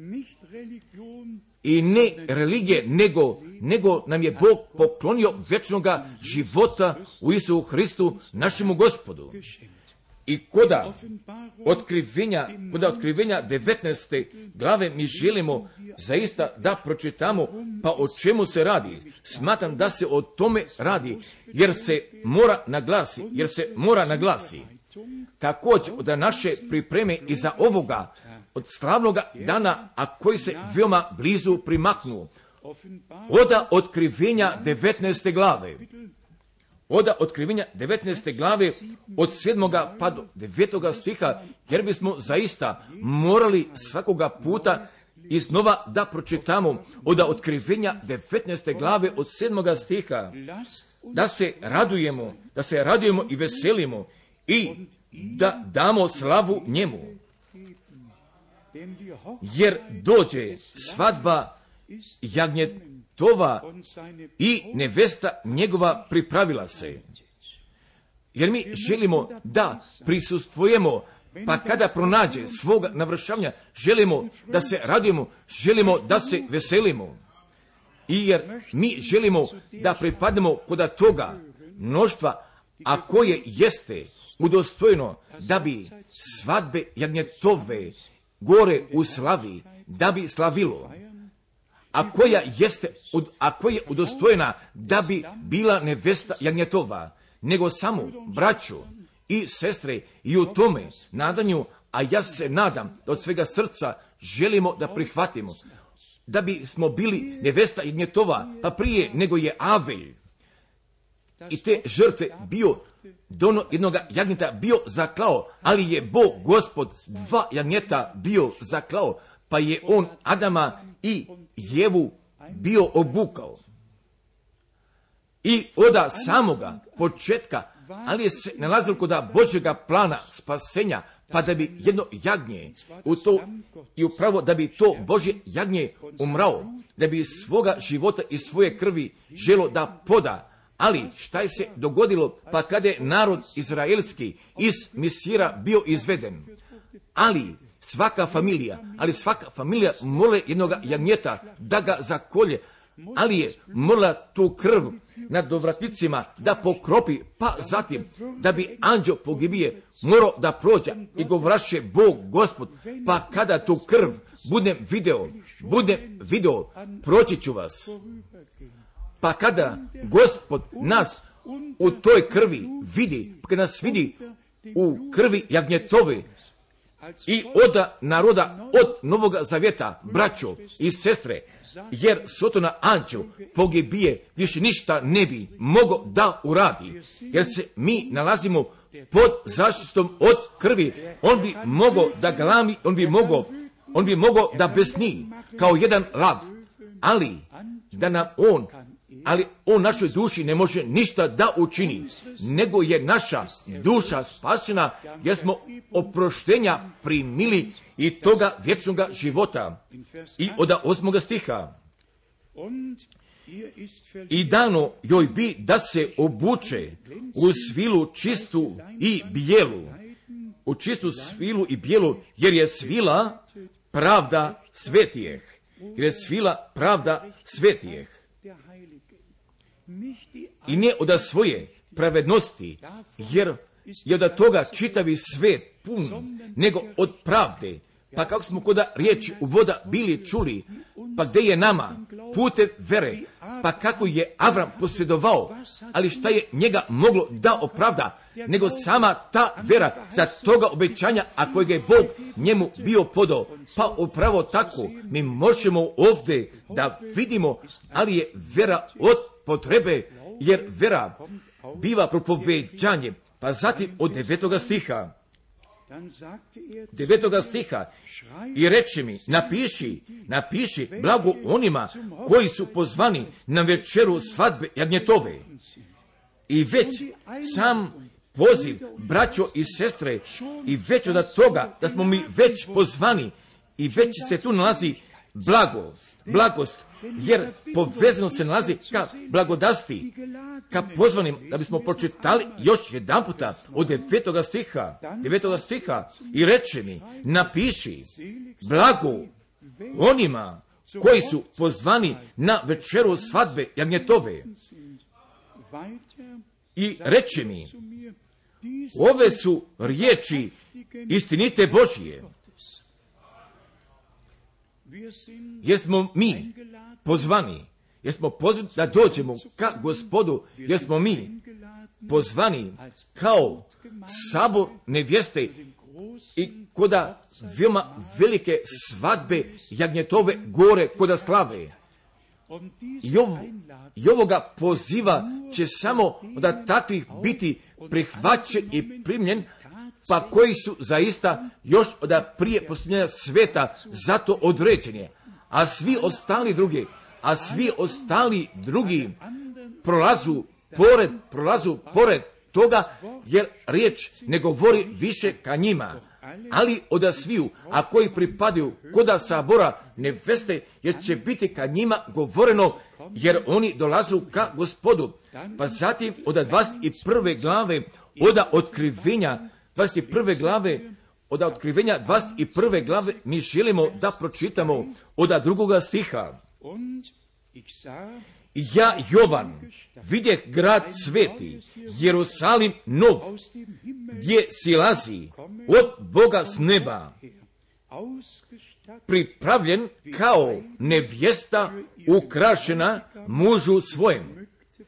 I ne religije, nego nam je Bog poklonio vječnoga života u Isusu Hristu, našemu Gospodu. I koda otkrivenja 19. glave mi želimo zaista da pročitamo, pa o čemu se radi. Smatram da se o tome radi, jer se mora naglasi. Također da naše pripreme iza ovoga od slavnoga dana, a koji se veoma blizu primaknu. Oda otkrivenja 19. glave. Oda otkrivenja 19. glave od 7. pa do 9. stiha, jer bismo zaista morali svakoga puta iznova da pročitamo oda otkrivenja 19. glave od 7. stiha, da se radujemo i veselimo i da damo slavu njemu. Jer dođe svadba jagnjetova i nevesta njegova pripravila se. Jer mi želimo da prisustvujemo, pa kada pronađe svoga navršavanja, želimo da se radujemo, želimo da se veselimo. I jer mi želimo da pripadnemo kod toga mnoštva, a koje jeste udostojno da bi svadbe jagnjetove gore u slavi, da bi slavilo, a koja je udostojena da bi bila nevesta jagnjetova, nego samo braću i sestre i u tome nadanju, a ja se nadam da od svega srca želimo da prihvatimo, da bi smo bili nevesta jagnjetova, pa prije nego je Avelj i te žrtve bio dono jednoga jagnjeta bio zaklao, ali je Bog Gospod 2 jagnjeta bio zaklao, pa je on Adama i Jevu bio obukao. I oda samoga početka, ali je se nalazilo kod Božjega plana spasenja, pa da bi jedno jagnje u to, i upravo da bi to Božje jagnje umrao, da bi svoga života i svoje krvi želo da poda. Ali šta je se dogodilo, pa kada je narod izraelski iz Misira bio izveden, ali svaka familija mole jednog jagnjeta da ga zakolje, ali je morala tu krv nad dovratnicima da pokropi, pa zatim da bi anđeo pogibije morao da prođe i govraše Bog Gospod, pa kada tu krv budem video, proći ću vas. Pa kada Gospod nas u toj krvi vidi, kada nas vidi u krvi jagnjetove, i od naroda, od Novoga Zavjeta, braćo i sestre, jer Sotona anđel pogibije više ništa ne bi mogao da uradi, jer se mi nalazimo pod zaštitom od krvi. On bi mogao da galami, on bi mogao da besni kao jedan lav, ali on našoj duši ne može ništa da učini, nego je naša duša spašena, jer smo oproštenja primili i toga vječnoga života. I od 8. stiha: i dano joj bi da se obuče u svilu čistu i bijelu, u čistu svilu i bijelu, jer je svila pravda svetijeh, jer je svila pravda svetijeh. I ne od svoje pravednosti, jer je od toga čitavi svet pun, nego od pravde. Pa kako smo kod riječi u voda bili čuli, pa gdje je nama putem vere, pa kako je Avram posjedovao, ali šta je njega moglo da opravda, nego sama ta vera za toga obećanja, a kojeg je Bog njemu bio podao. Pa upravo tako mi možemo ovdje da vidimo, ali je vera od potrebe, jer vera biva propoveđanje. Pa zatim od 9. stiha. 9. stiha: i reče mi, napiši blago onima koji su pozvani na večeru svadbe jagnjetove. I već sam poziv, braćo i sestre, i već od toga da smo mi već pozvani i već se tu nalazi blagost, jer povezano se nalazi ka blagodasti, ka pozvanim, da bismo pročitali još jedan puta od 9. stiha, i reče mi, napiši blago onima koji su pozvani na večeru svadbe jagnjetove. I reče mi, ove su riječi istinite Božije. Jesmo mi pozvani, da dođemo ka Gospodu, jer smo mi pozvani kao sabor nevjeste i koda veoma velike svadbe jagnjetove gore koda slave. I ovoga poziva će samo da takvih biti prihvaćen i primljen, pa koji su zaista još od prije postavljanja sveta zato određeni, a svi ostali drugi prolazu pored toga, jer riječ ne govori više ka njima, ali od sviju, a koji pripadaju koda sabora neveste, jer će biti ka njima govoreno, jer oni dolazu ka Gospodu. Pa zatim od 21. glave od otkrivenja 21. glave mi želimo da pročitamo od 2. stiha. Ja, Jovan, vidjeh grad sveti, Jerusalim nov, gdje silazi od Boga s neba, pripravljen kao nevjesta ukrašena mužu svojem.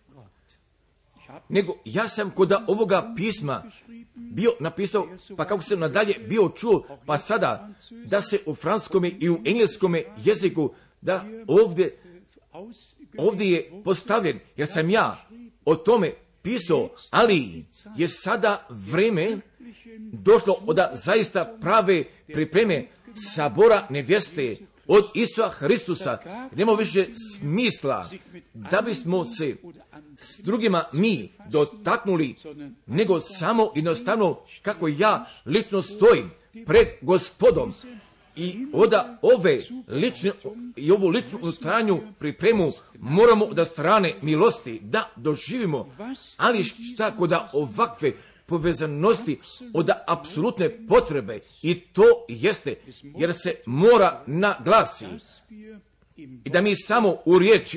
Nego ja sam kod ovoga pisma bio napisao, pa kako sam nadalje bio čuo, pa sada da se u franskome i u engleskome jeziku, da ovdje je postavljen, jer sam ja o tome pisao, ali je sada vreme došlo od zaista prave pripreme sabora nevjeste od Isusa Hristusa. Nema više smisla da bismo se s drugima mi dotaknuli, nego samo jednostavno kako ja lično stojim pred Gospodom i ovu ličnu unutrašnju pripremu moramo od strane milosti da doživimo, ali šta kod ovakve povezanosti od apsolutne potrebe, i to jeste, jer se mora naglasi i da mi samo u riječi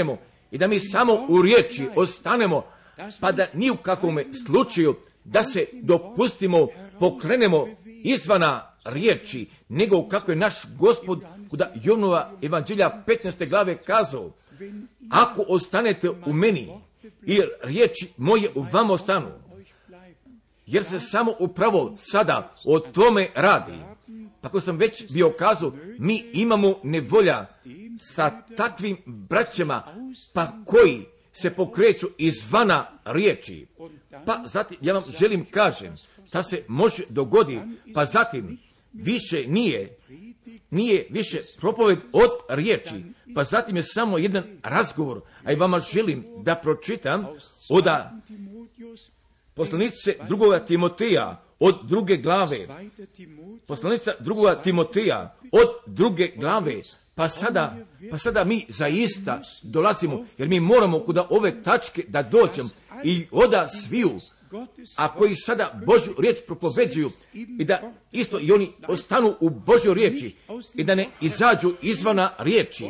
ostanemo, pa da ni u kakvom slučaju da se dopustimo, pokrenemo izvana riječi, nego kako je naš Gospod kod Jovanova evanđelja 15. glave kazao: ako ostanete u meni i riječi moje u vama ostanu, jer se samo upravo sada o tome radi. Tako sam već bio kazao, mi imamo nevolja sa takvim braćama, pa koji se pokreću izvana riječi. Pa zatim ja vam želim kažem šta se može dogoditi, pa zatim više nije više propoved od riječi, pa zatim je samo jedan razgovor, a i vama želim da pročitam od poslanice 2. Timoteja od 2. glave, poslanica 2. Timoteja od 2. glave, pa sada mi zaista dolazimo, jer mi moramo kod ove tačke da dođemo i oda sviju, a koji sada Božju riječ propoveđuju i da isto i oni ostanu u Božjoj riječi i da ne izađu izvana riječi.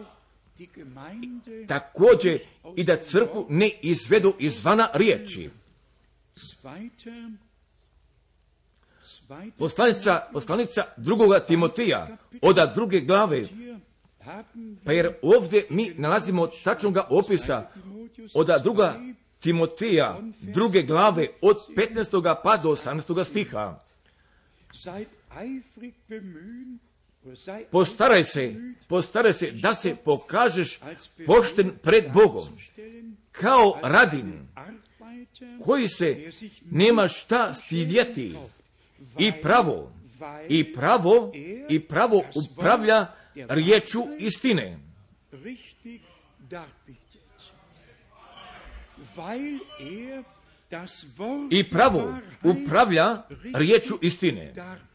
Također i da crkvu ne izvedu izvana riječi. Poslanica 2. Timoteja od 2. glave, pa jer ovdje mi nalazimo tačnoga opisa od 2. Timoteja 2. glave od 15. pa do 18. stiha. Postaraj se da se pokažeš pošten pred Bogom, kao radin, koji se nema šta stidjeti, i pravo upravlja riječu istine. I pravo upravlja riječu istine.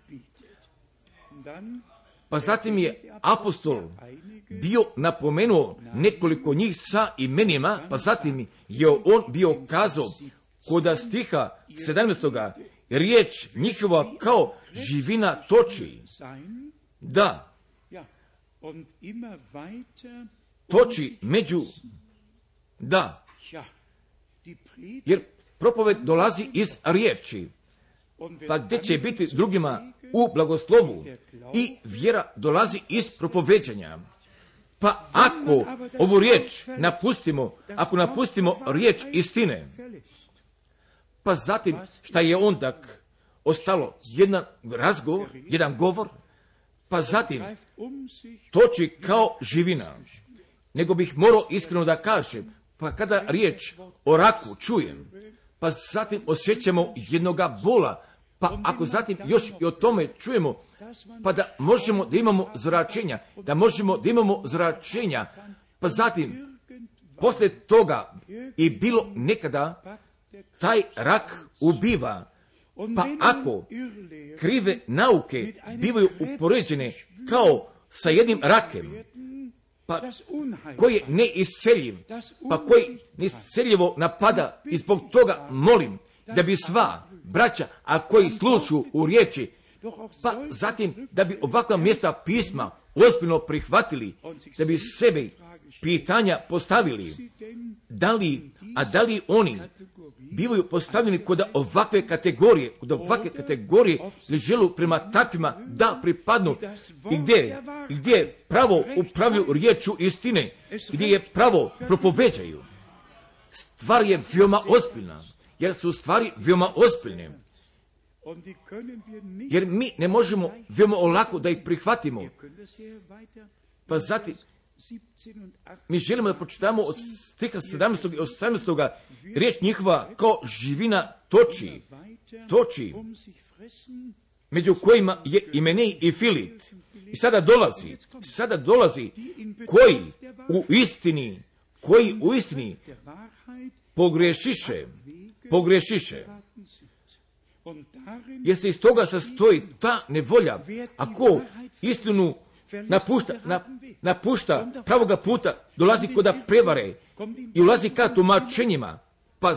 Pa zatim je apostol bio napomenuo nekoliko njih sa imenima, pa zatim je on bio kazao kod stiha 17. riječ njihova kao živina toči. Da, toči jer propoved dolazi iz riječi, pa gdje će biti drugima u blagoslovu i vjera dolazi iz propoveđanja. Pa ako ovu riječ napustimo riječ istine, pa zatim šta je onda ostalo? Jedan razgovor, jedan govor, pa zatim toči kao živina. Nego bih morao iskreno da kažem, pa kada riječ o raku čujem, pa zatim osjećamo jednoga bola, pa ako zatim još i o tome čujemo, pa da možemo da imamo zračenja, pa zatim poslije toga i bilo nekada taj rak ubiva, pa ako krive nauke bivaju upoređene kao sa jednim rakem, pa koji je neisceljiv, pa koji neisceljivo napada, i zbog toga molim da bi sva braća, a koji slušu u riječi, pa zatim da bi ovakva mjesta pisma ozbiljno prihvatili, da bi sebi pitanja postavili, da li oni bivaju postavljeni kod ovakve kategorije, ili želu prema takvima da pripadnu, i gdje pravo upravljaju riječu istine, gdje je pravo propoveđaju. Stvar je veoma ozbiljna, jer su stvari veoma ozbiljne, jer mi ne možemo veoma olako da ih prihvatimo. Pa zatim mi želimo da pročitamo od stiha 17. i 18. riječ njihova kao živina toči, među kojima je Imenej i Filit. I sada dolazi koji u istini pogrešiše. Jer se iz toga sastoji ta nevolja, ako istinu napušta pravoga puta, dolazi kod prevare i ulazi ka tumačenjima, pa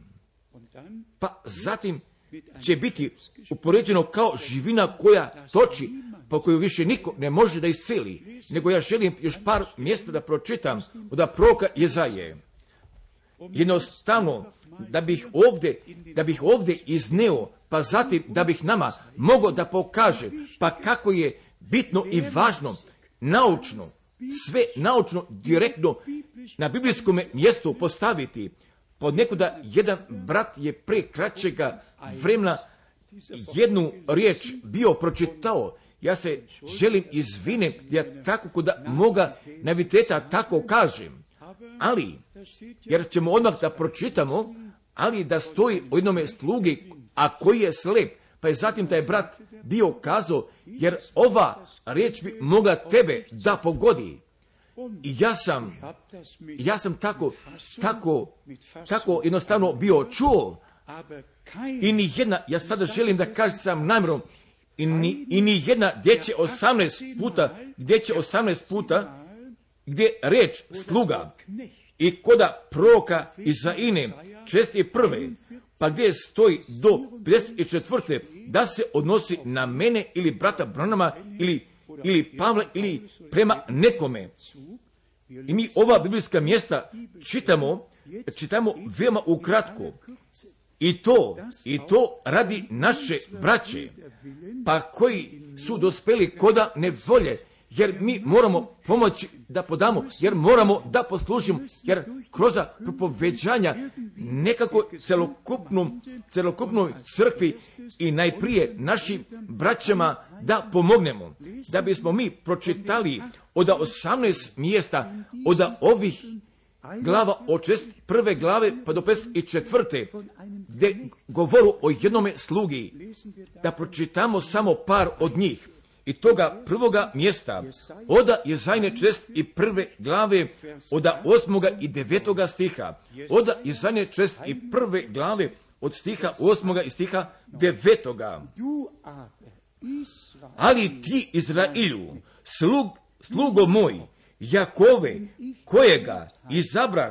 zatim će biti upoređeno kao živina koja toči, po koju više niko ne može da isceli. Nego ja želim još par mjesta da pročitam od proroka Jezaje. Jednostavno, da bih ovdje izneo, pa zatim da bih nama mogao da pokaže, pa kako je bitno i važno, naučno, sve naučno, direktno na biblijskom mjestu postaviti, Ponekuda jedan brat je pre kraćega vremena jednu riječ bio pročitao. Ja se želim izvinem, ja tako kuda moga naviteta tako kažem. Ali, jer ćemo odmah da pročitamo, ali da stoji o jednome slugi, a koji je slep, pa je zatim taj brat bio kazao, jer ova riječ bi mogla tebe da pogodi. I ja sam tako jednostavno bio čuo. I ni jedna, ja sada želim da kažem sam namjerom, i ni jedna gdje će 18 puta, gdje riječ sluga i koda proroka Izaine 61. pa gdje stoji do 54. da se odnosi na mene ili brata Branama ili Pavla ili prema nekome. I mi ova biblijska mjesta čitamo veoma ukratko. I to radi naše braće, pa koji su dospeli koda nevolje, jer mi moramo pomoći da podamo, jer moramo da poslužimo, jer kroz propoveđanja nekako celokupnoj crkvi i najprije našim braćama da pomognemo, da bismo mi pročitali od 18 mjesta, od ovih glava od 1. glave pa do 54. gdje govoru o jednome slugi, da pročitamo samo par od njih. I toga prvoga mjesta, od Jezaine 61. glave, od 8. i 9. stiha, od Jezaine 61. glave, od stiha 8. i stiha 9. Ali ti, Izrailju, slugo moj, Jakove, kojega izabrah,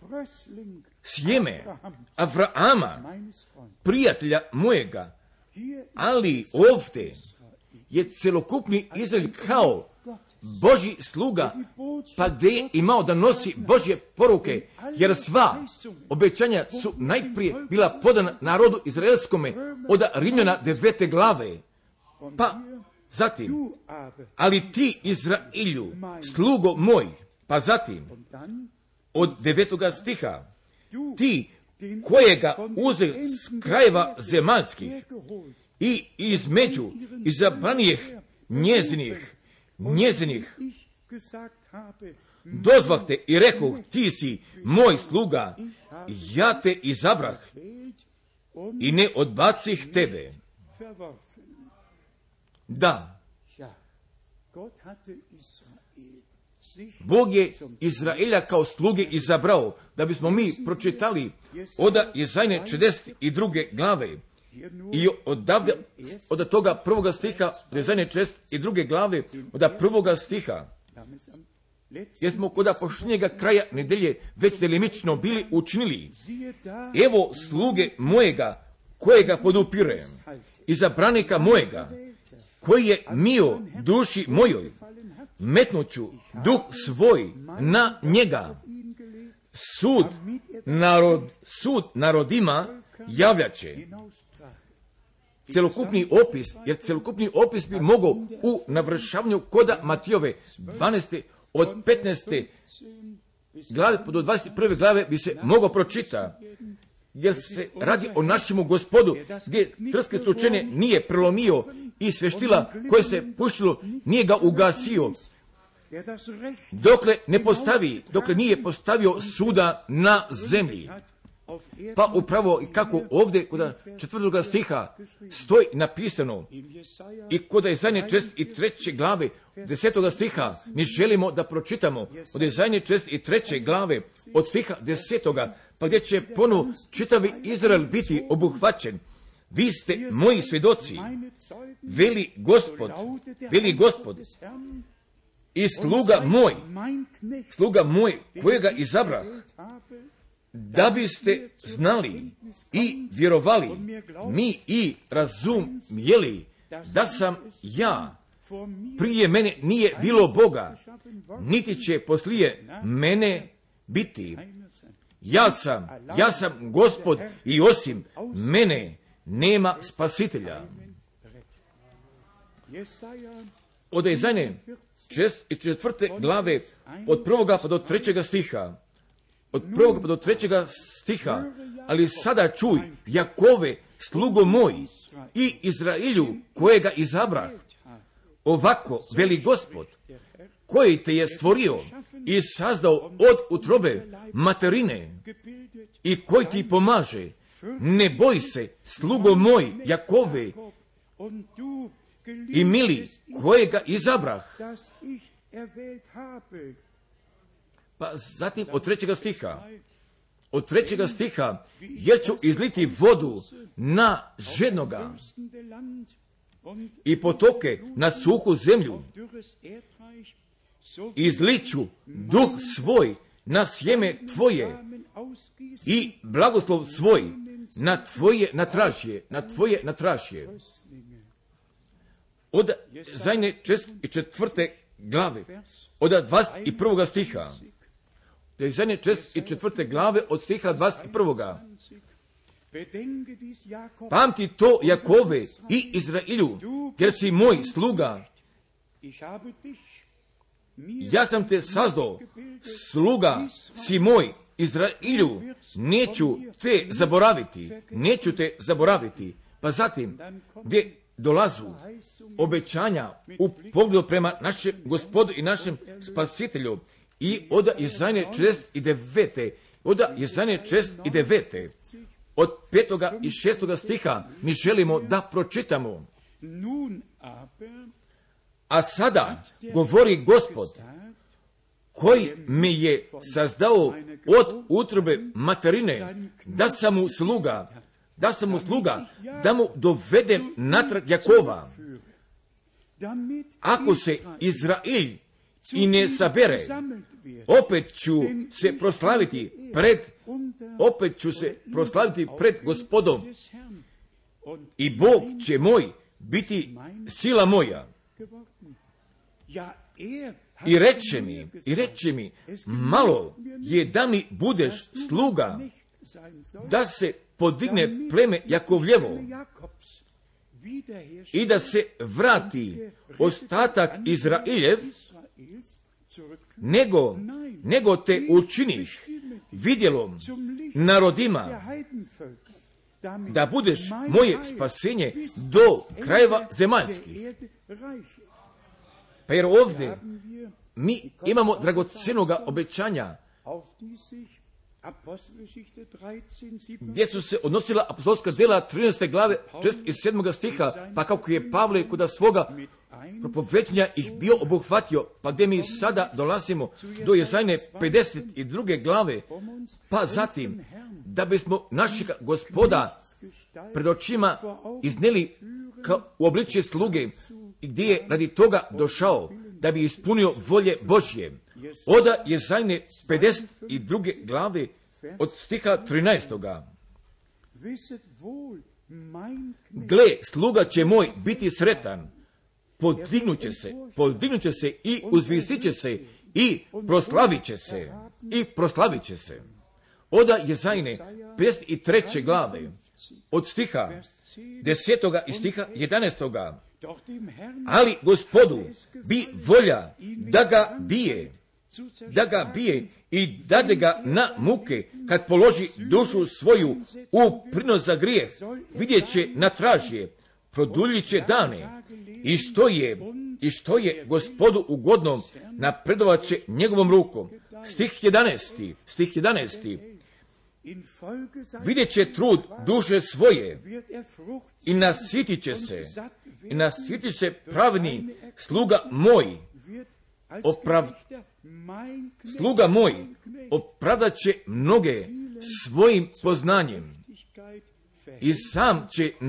sjeme Avrama, prijatelja mojega, ali ovdje je celokupni Izrael kao Božji sluga, pa gdje je imao da nosi Božje poruke, jer sva obećanja su najprije bila podana narodu izraelskome od Rimljana 9. glave. Pa zatim, ali ti, Izrailju, slugo moj, pa zatim, od 9. stiha, ti kojega uze s krajeva zemaljskih i između izabranijih njezinih, dozvah te i rekoh, ti si moj sluga, ja te izabrah i ne odbacih tebe. Da, Bog je Izraelja kao sluge izabrao, da bismo mi pročitali od Jezaine 62. glave i od toga prvoga stiha, Jezaine 62. glave, od prvoga stiha, jer smo kod posljednjega kraja nedelje već delimično bili učinili. Evo sluge mojega, kojega podupirem, izabranika mojega, koji je mio duši mojoj, metnuću duh svoj na njega. Sud narodima javljaće. Celokupni opis, jer celokupni opis bi mogao u navršavanju koda Matijove 12. od 15. glave do 21. glave bi se mogao pročita, jer se radi o našemu Gospodu, gdje trske stručenje nije prelomio i sveštila koje se puštilo nije ga ugasio, dokle nije postavio suda na zemlji. Pa upravo kako ovdje kod 4. stiha stoji napisano i kod Jezaine 63. glave 10. stiha mi želimo da pročitamo od Jezaine 63. glave od stiha 10. pa gdje će ponovo čitavi Izrael biti obuhvaćen. Vi ste moji svjedoci, veli Gospod, i sluga moj kojega izabrah, da biste znali i vjerovali mi i razumjeli da sam ja, prije mene nije bilo Boga, niti će poslije mene biti. Ja sam Gospod i osim mene nema spasitelja. Od Jezaine 4. glave od 1. pa do 3. stiha od 1. do 3. stiha, ali sada čuj, Jakove, slugo moj, i Izrailju, kojega izabrah, ovako veli Gospod, koji te je stvorio i sazdao od utrobe materine i koji ti pomaže, ne boj se, slugo moj, Jakove, i mili, kojega izabrah. Pa zatim od 3. stiha, od 3. stiha, jer ću izliti vodu na žednoga i potoke na suhu zemlju, izliću duh svoj na sjeme tvoje i blagoslov svoj na tvoje natražje. Od zadnje 4. glave, od 21. stiha, zadnje 4. glave od stiha 21. Pamti to, Jakove i Izrailju, jer si moj sluga. Ja sam te sazdao, sluga si moj, Izrailju, neću te zaboraviti. Pa zatim, gdje dolazu obećanja u pogledu prema našem Gospodu i našem Spasitelju, i od Jesaje 69. Od 5. i 6. stiha mi želimo da pročitamo. A sada govori Gospod, koji me je sazdao od utrobe materine, da sam mu sluga, da mu dovedem natrag Jakova. Ako se Izrail i ne sabere, opet ću se proslaviti pred Gospodom, i Bog će moj biti sila moja. I reče mi, malo je da mi budeš sluga, da se podigne pleme Jakovljevo i da se vrati ostatak Izrailjev, nego te učiniš vidjelom narodima, da budeš moje spasenje do krajeva zemaljskih. Pa jer ovdje mi imamo dragocjenoga obećanja gdje su se odnosila apostolska djela 13. glave 6. i 7. stiha, pa kako je Pavle kod svoga propovećenja ih bio obuhvatio, pa gdje mi sada dolazimo do Jesaje 52. glave, pa zatim da bismo našeg Gospoda pred očima iznijeli u obličje sluge, gdje je radi toga došao da bi ispunio volje Božje. Od Jesaje 52. glave od stiha 13. Gle, sluga će moj biti sretan, podignut će se i uzvisit će se i proslavit će se. Od Jesaje 53. glave od stiha 10. i stiha 11. Ali Gospodu bi volja da ga bije i dade ga na muke, kad položi dušu svoju u prinos za grijeh, vidjet će na tražje, produljit će dane, i što je Gospodu ugodnom, napredovat će njegovom rukom. Stih 11. Vidjet će trud duše svoje i nasjetit će se pravedni sluga moj, opravdat će mnoge svojim poznanjem i sam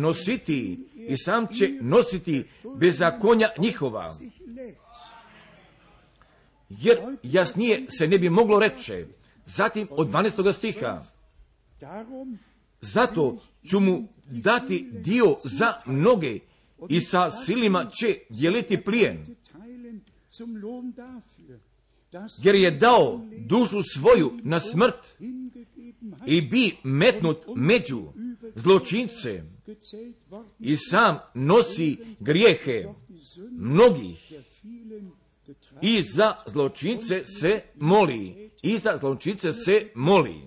će nositi bezakonja njihova. Jer jasnije se ne bi moglo reći. Zatim od 12. stiha. Zato ću mu dati dio za mnoge i sa silima će dijeliti plijen. Jer je dao dušu svoju na smrt i bi metnut među zločince i sam nosi grijehe mnogih i za zločince se moli. iza zločinca se moli.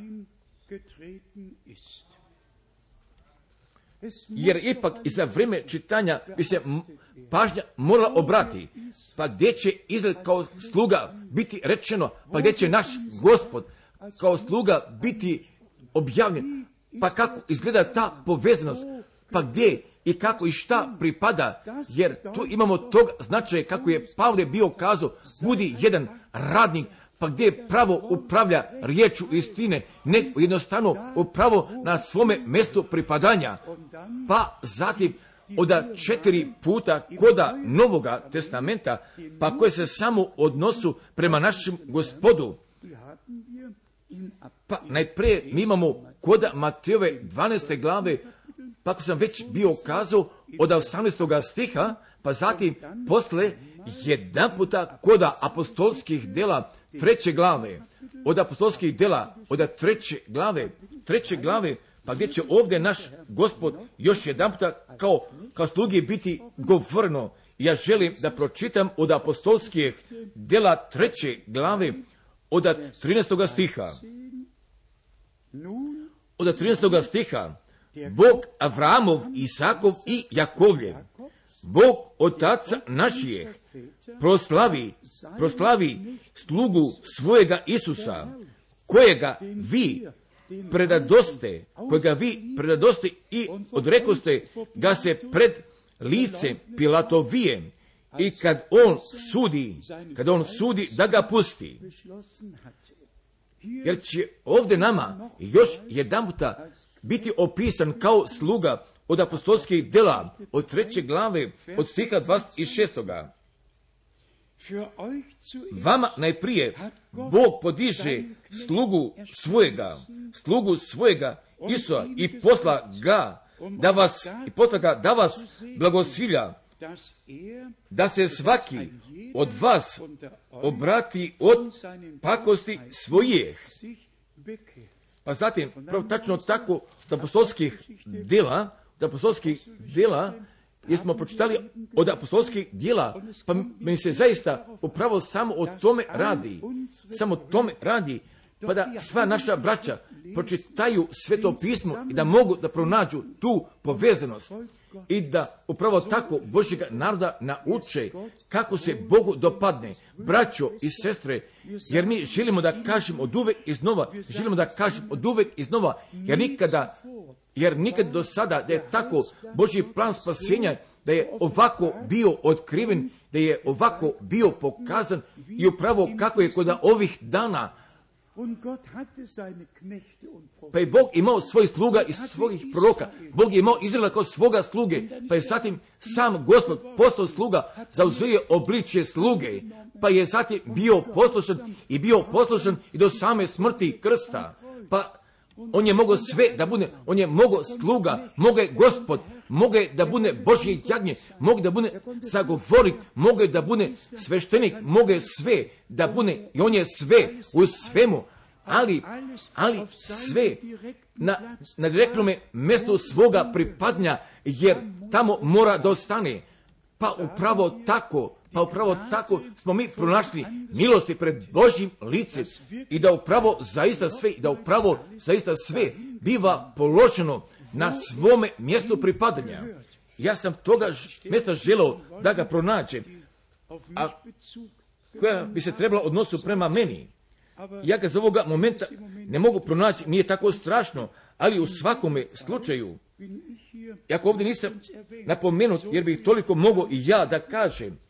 Jer ipak i za vrijeme čitanja bi se pažnja morala obrati. Pa gdje će Izrael kao sluga biti rečeno, pa gdje će naš Gospod kao sluga biti objavljen, pa kako izgleda ta povezanost, pa gdje i kako i šta pripada, jer tu imamo tog značaja kako je Pavle bio kazao, budi jedan radnik, pa gdje pravo upravlja riječu istine, ne jednostavno upravo na svome mjestu pripadanja. Pa zatim od 4 puta koda Novoga testamenta, pa koje se samo odnosu prema našem Gospodu. Pa najprije mi imamo koda Matejove 12. glave, pa ako sam već bio kazao od 18. stiha, pa zatim posle jedan puta koda apostolskih dela 3. glave, od apostolskih dela, od 3. glave, pa gdje će ovdje naš Gospod još jedan puta kao slugi biti govorno. Ja želim da pročitam od apostolskih dela 3. glave, od 13. stiha. Od 13. stiha, Bog Avramov, Isakov i Jakovljev, Bog otaca naših, proslavi slugu svojega Isusa, kojega vi predadoste i odrekoste ga se pred lice Pilatovije i kad on sudi da ga pusti. Jer će ovdje nama još jedan puta biti opisan kao sluga od apostolskih dela, od 3. glave, od stiha 26. Vama najprije Bog podiže slugu svojega Isusa i posla ga da vas blagosilja, da se svaki od vas obrati od pakosti svojih. Pa zatim, tačno tako od apostolskih dela, jer smo pročitali od apostolskih djela, pa mi se zaista upravo samo o tome radi, pa da sva naša braća pročitaju Sveto pismo i da mogu da pronađu tu povezanost i da upravo tako Božjega naroda nauče kako se Bogu dopadne. Braćo i sestre, jer mi želimo da kažemo od uvek iznova, jer nikad do sada da je tako Božji plan spasenja, da je ovako bio otkriven, da je ovako bio pokazan i upravo kako je kod ovih dana. Pa je Bog imao svojih sluga i svojih proroka. Bog je imao Izraela kao svoga sluge, pa je zatim sam Gospod postao sluga, zauzeo obličje sluge, pa je zatim bio poslušan i do same smrti krsta. Pa on je mogao sve da bude, on je mogao sluga, mogao je Gospod, mogao je da bude Božje jagnje, mogao da bude sagovornik, mogao je da bude sveštenik, mogao je sve da bude i on je sve u svemu, ali sve na direktnom mjestu svoga pripadnja, jer tamo mora da ostane. Pa upravo tako smo mi pronašli milosti pred Božjim licem i da upravo zaista sve biva položeno na svome mjestu pripadanja. Ja sam toga mjesta želeo da ga pronađem, a koja bi se trebala odnositi prema meni. Ja ga za ovoga momenta ne mogu pronaći, nije tako strašno, ali u svakome slučaju, ako ovdje nisam napomenut, jer bih toliko mogao i ja da kažem,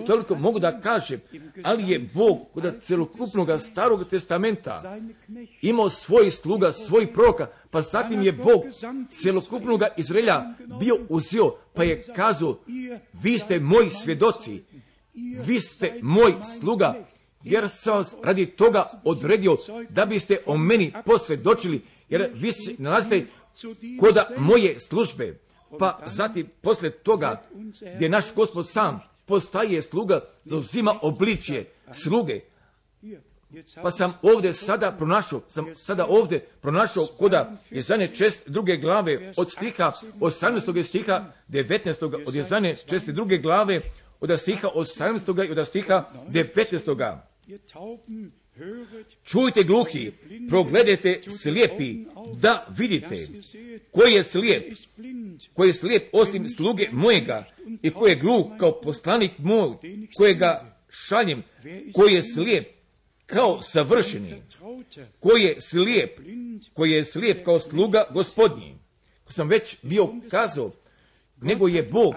ali je Bog kod celokupnog Starog testamenta imao svoj sluga, svoj proroka, pa zatim je Bog celokupnog Izraela bio uzeo, pa je kazao, vi ste moji svjedoci, vi ste moj sluga, jer sam vas radi toga odredio da biste o meni posvjedočili, jer vi se nalazite kod moje službe. Pa zatim posle toga gdje naš Gospod sam postaje sluga, zauzima obličje sluge. Pa sam ovdje sada pronašao koda Jezanje 2. glave od stiha 18. stiha 19. od Jezanje 2. glave od stiha 18. i od stiha 19. Čujte gluhi, progledajte slijepi, da vidite. Koji je slijep osim sluge mojega i koji je gluh kao poslanik moj, kojega šaljem, koji je slijep kao savršeni, koji je slijep kao sluga gospodnji. Ko sam već bio kazao, nego je Bog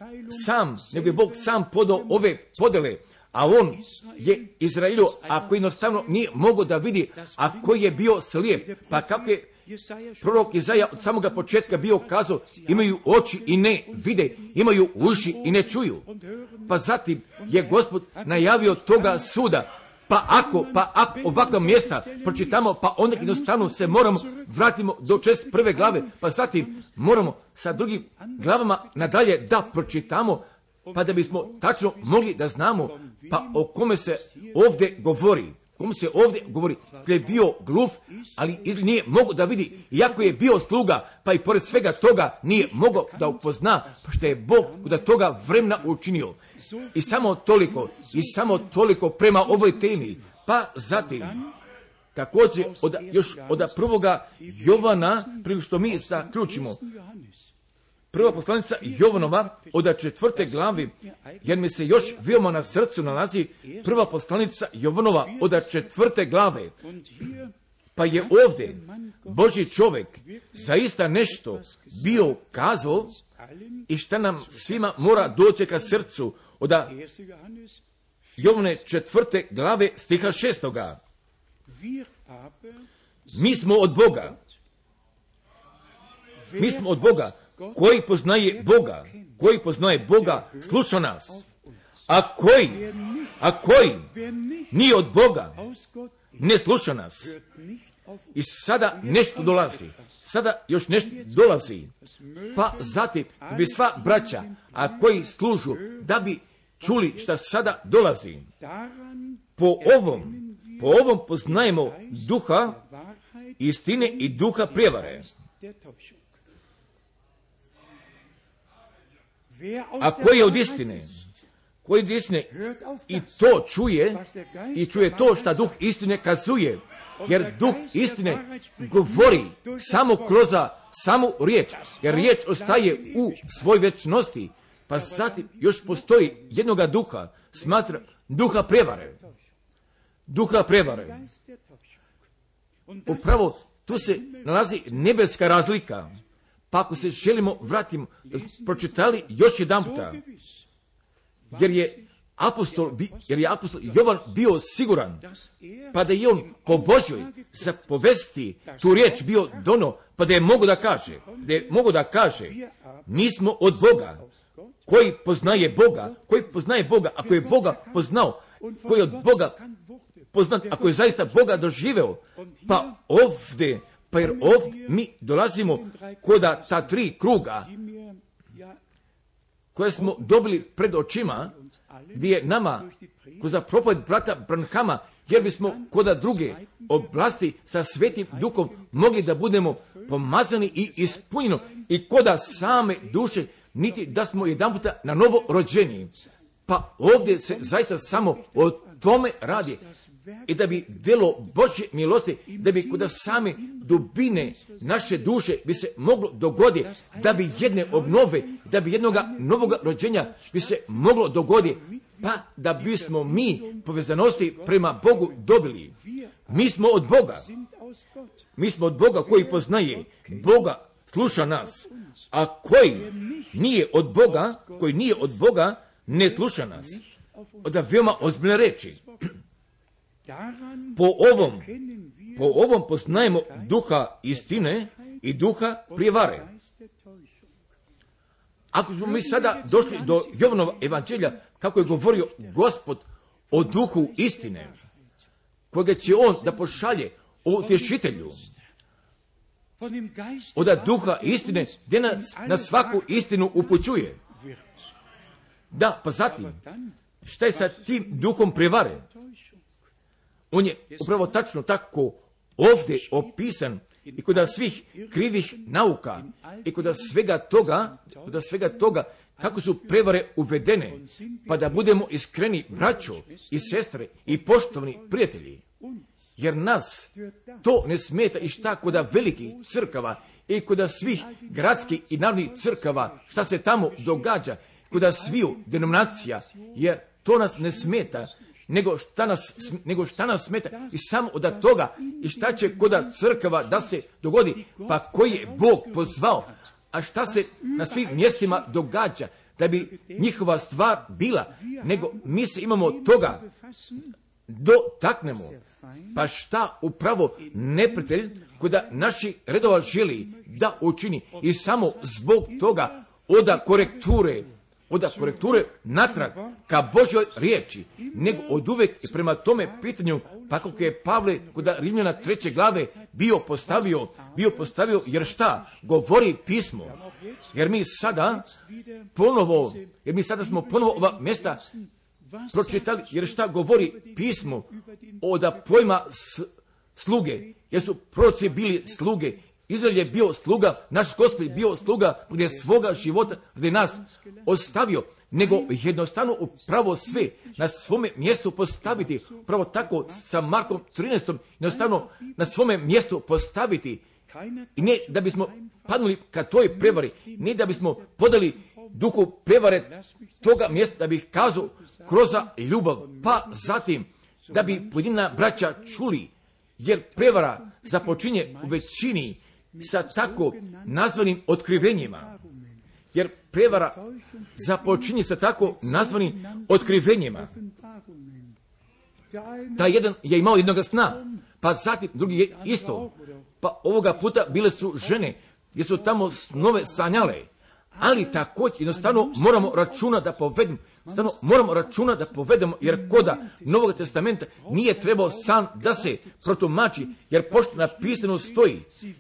sam podao ove podele, a on je Izraelu, ako jednostavno nije mogao da vidi, a koji je bio slijep, pa kako je prorok Izaja od samoga početka bio kazao, imaju oči i ne vide, imaju uši i ne čuju. Pa zatim je Gospod najavio toga suda. Pa ako ovakva mjesta pročitamo, pa onda jednostavno se moramo vratimo do 41. glave, pa zatim moramo sa drugim glavama nadalje da pročitamo, pa da bismo tačno mogli da znamo, pa o kome se ovdje govori. Tle je bio gluv, ali nije mogao da vidi, iako je bio sluga, pa i pored svega toga nije mogao da upozna, pa što je Bog da toga vremena učinio. I samo toliko prema ovoj temi. Pa zatim, također od prvoga Jovana, prije što mi zaključimo, prva poslanica Jovanova od 4. glavi, jer mi se još veoma na srcu nalazi prva poslanica Jovanova od 4. glave. Pa je ovdje Božji čovjek zaista nešto bio kazao i šta nam svima mora doći ka srcu od Jovane 4. glave stiha 6. Mi smo od Boga. Koji poznaje Boga, sluša nas. A koji nije od Boga, ne sluša nas. I sada nešto dolazi. Pa zatim bi sva braća, a koji služu, da bi čuli šta sada dolazi. Po ovom poznajemo duha istine i duha prijevare. A koji je od istine i to čuje to što duh istine kazuje, jer duh istine govori samo kroz samu riječ, jer riječ ostaje u svoj večnosti. Pa zatim još postoji jednoga duha, smatra duha prevare. Upravo tu se nalazi nebeska razlika. Pa ako se želimo vratiti, pročitali još jedan puta, jer je apostol Jovan bio siguran, pa da je on po Božjoj zapovesti tu riječ bio dono, pa da je mogo da kaže, mi smo od Boga, koji poznaje Boga, ako je Boga poznao, koji je od Boga poznat, ako je zaista Boga doživeo, jer ovdje mi dolazimo kod ta 3 kruga koje smo dobili pred očima, gdje je nama kroz propoved brata Branhama, jer bismo kod druge oblasti sa Svetim Duhom mogli da budemo pomazani i ispunjeni i kod same duše, niti da smo jedan puta na novo rođeni. Pa ovdje se zaista samo o tome radi. I da bi djelo Božje milosti, da bi kod same dubine naše duše bi se moglo dogoditi, da bi jedne obnove, da bi jednoga novoga rođenja bi se moglo dogoditi, pa da bismo mi povezanosti prema Bogu dobili. Mi smo od Boga koji poznaje Boga, sluša nas, a koji nije od Boga, ne sluša nas. Da veoma ozbiljne reči. Po ovom poznajemo duha istine i duha prijevare. Ako smo mi sada došli do Jovanova evanđelja, kako je govorio Gospod o duhu istine, kojega će on da pošalje o utješitelju, od duha istine, gdje nas na svaku istinu upućuje. Da, pa zatim, šta je sa tim duhom prijevare? On je upravo tačno tako ovdje opisan i kod svih krivih nauka i kod svega toga kako su prevare uvedene, pa da budemo iskreni braćo i sestre i poštovni prijatelji. jer nas to ne smeta i šta koda velikih crkava i koda svih gradskih i narodnih crkava, šta se tamo događa, koda sviju denominacija, jer to nas ne smeta, nego šta nas smeta i samo od toga i šta će koda crkava da se dogodi, pa koji je Bog pozvao, a šta se na svim mjestima događa, da bi njihova stvar bila, nego mi se imamo toga dotaknemo. Pa šta upravo neprijatelj koda naši redova želi da učini i samo zbog toga oda korekture natrag ka Božjoj riječi, nego od uvek i prema tome pitanju, pa kako je Pavle koda Rimljana 3. glave bio postavio, jer šta govori pismo, jer mi sada smo ponovo ova mjesta pročitali, jer šta govori pismo od pojma sluge, jer su proroci bili sluge, Izrael je bio sluga, naš Gospod je bio sluga gdje svoga života, gdje nas ostavio, nego jednostavno upravo sve na svome mjestu postaviti, upravo tako sa Markom 13. jednostavno na svome mjestu postaviti, i ne da bismo padnuli ka toj prevari, ne da bismo podali duhu prevare toga mjesta, da bih kazao kroz ljubav, pa zatim da bi pojedina braća čuli, jer prevara započinje u većini sa tako nazvanim otkrivenjima. Jer prevara započinje sa tako nazvanim otkrivenjima. Taj jedan je imao jednoga sna, pa zatim drugi je isto. Pa ovoga puta bile su žene gdje su tamo snove sanjale. Ali također jednostavno moramo računa da povedemo, jer koda Novog testamenta nije trebao san da se protumači, jer pošto napisano stoji,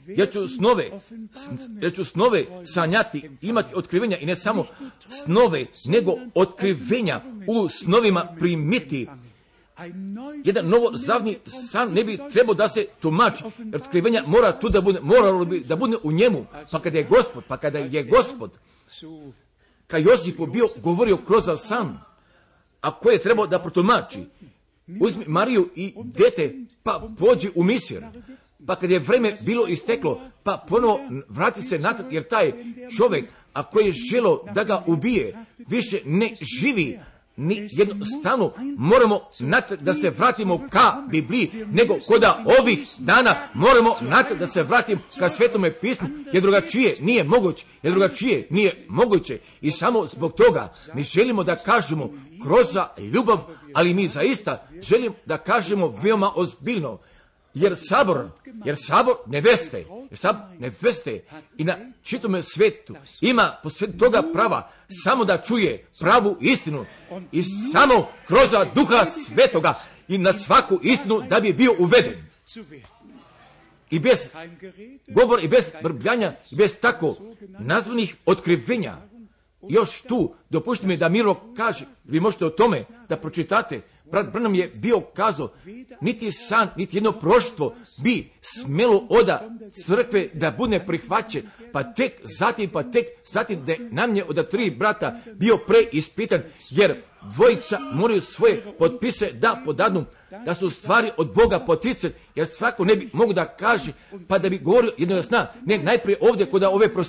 jer ću snove sanjati, imati otkrivenja, i ne samo snove, nego otkrivenja u snovima primiti. Jedan novozavni san ne bi trebao da se tumači, jer otkrivenja mora tu da bude, moralo bi da bude u njemu, pa kada je gospod ka Josipu bio govorio kroz san, a koje je trebao da protumači, uzmi Mariju i dete, pa pođi u Misir, pa kad je vreme bilo isteklo, pa ponovo vrati se natrag, jer taj čovjek, a koji je želio da ga ubije, više ne živi. Ni jednostavno moramo natrag da se vratimo ka Bibliji, nego koda ovih dana moramo natrag da se vratimo ka Svetome pismu, jer drugačije nije moguće. I samo zbog toga mi želimo da kažemo kroz ljubav, ali mi zaista želimo da kažemo veoma ozbiljno, jer sabor neveste i na čitome svetu ima posred toga prava samo da čuje pravu istinu, i samo kroz Duha Svetoga i na svaku istinu da bi bio uveden. I bez govora i bez brbljanja i bez tako nazvanih otkrivenja. Još tu dopustite mi da Miro kaže, vi možete o tome da pročitate. Brat Branham je bio kazao, niti san, niti jedno proštvo bi smjelo oda crkve da bude prihvaćen, pa tek zatim da nam je od 3 brata bio preispitan, jer dvojica moraju svoje potpise da podadnu, da su stvari od Boga poticane, jer svako ne bi mogu da kaže, pa da bi govorio jednoga sna, ne, najprije ovdje kod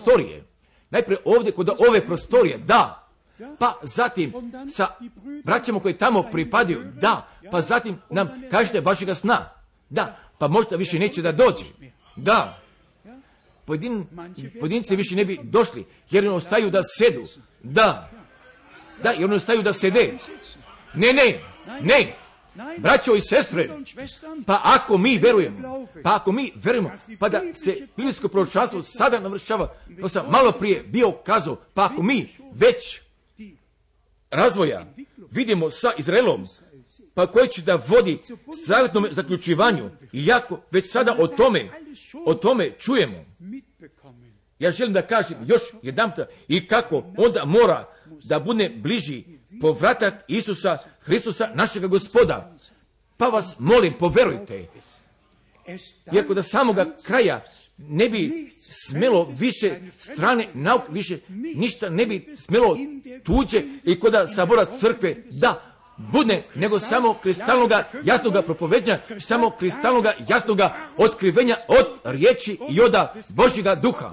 ove prostorije, da. Pa zatim sa braćama koji tamo pripadaju, da, pa zatim nam kažete vašega sna, da, pa možda više neće da dođe, da, pojedinci više ne bi došli, jer oni ostaju da sedu, da, jer oni ostaju da sede, ne, braćo i sestre, pa ako mi verujemo, pa da se biblijsko proročanstvo sada navršava, to sam malo prije bio kazao, pa ako mi već razvoja vidimo sa Izraelom, pa koji će da vodi zavjetnom zaključivanju, iako već sada o tome čujemo. Ja želim da kažem još jedanputa i kako onda mora da bude bliži povratak Isusa Hristusa, našega Gospoda. Pa vas molim, poverujte, iako do samoga kraja ne bi smjelo više strane nauke, više ništa ne bi smjelo tuđe i koda sabora crkve da bude nego samo kristalnoga jasnoga propoveđanja, samo kristalnoga jasnoga otkrivenja od riječi i od Božjega duha.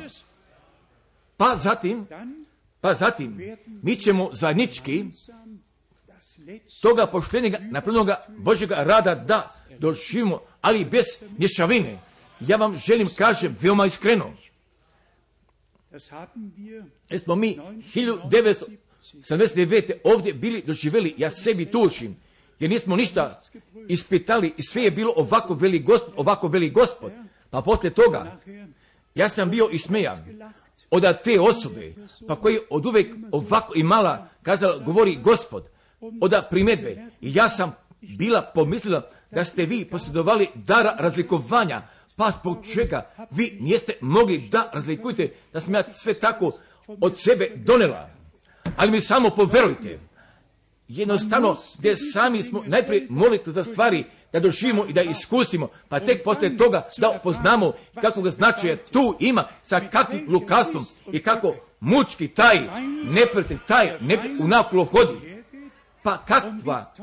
Pa zatim mi ćemo zajednički toga poštenjega napravljenoga Božjega rada da doživimo, ali bez mješavine. Ja vam želim kažem veoma iskreno. Jer smo mi 1979. ovdje bili doživjeli, ja sebi tušim, jer nismo ništa ispitali i sve je bilo ovako veli Gospod. Pa poslije toga ja sam bio ismejan od te osobe, pa koji od uvijek ovako i mala kazala, govori Gospod, od primjedbe. I ja sam bila pomislila da ste vi posjedovali dara razlikovanja, pa zbog čega vi niste mogli da razlikujete, da sam ja sve tako od sebe donela. Ali mi samo poverujte, jednostavno gdje sami smo najprije moliti za stvari da doživimo i da iskusimo, pa tek poslije toga da upoznamo kakvog značaja tu ima, sa kakvim lukavstvom i kako mučki taj neprijatelj, unapolo hodi. Pa kakva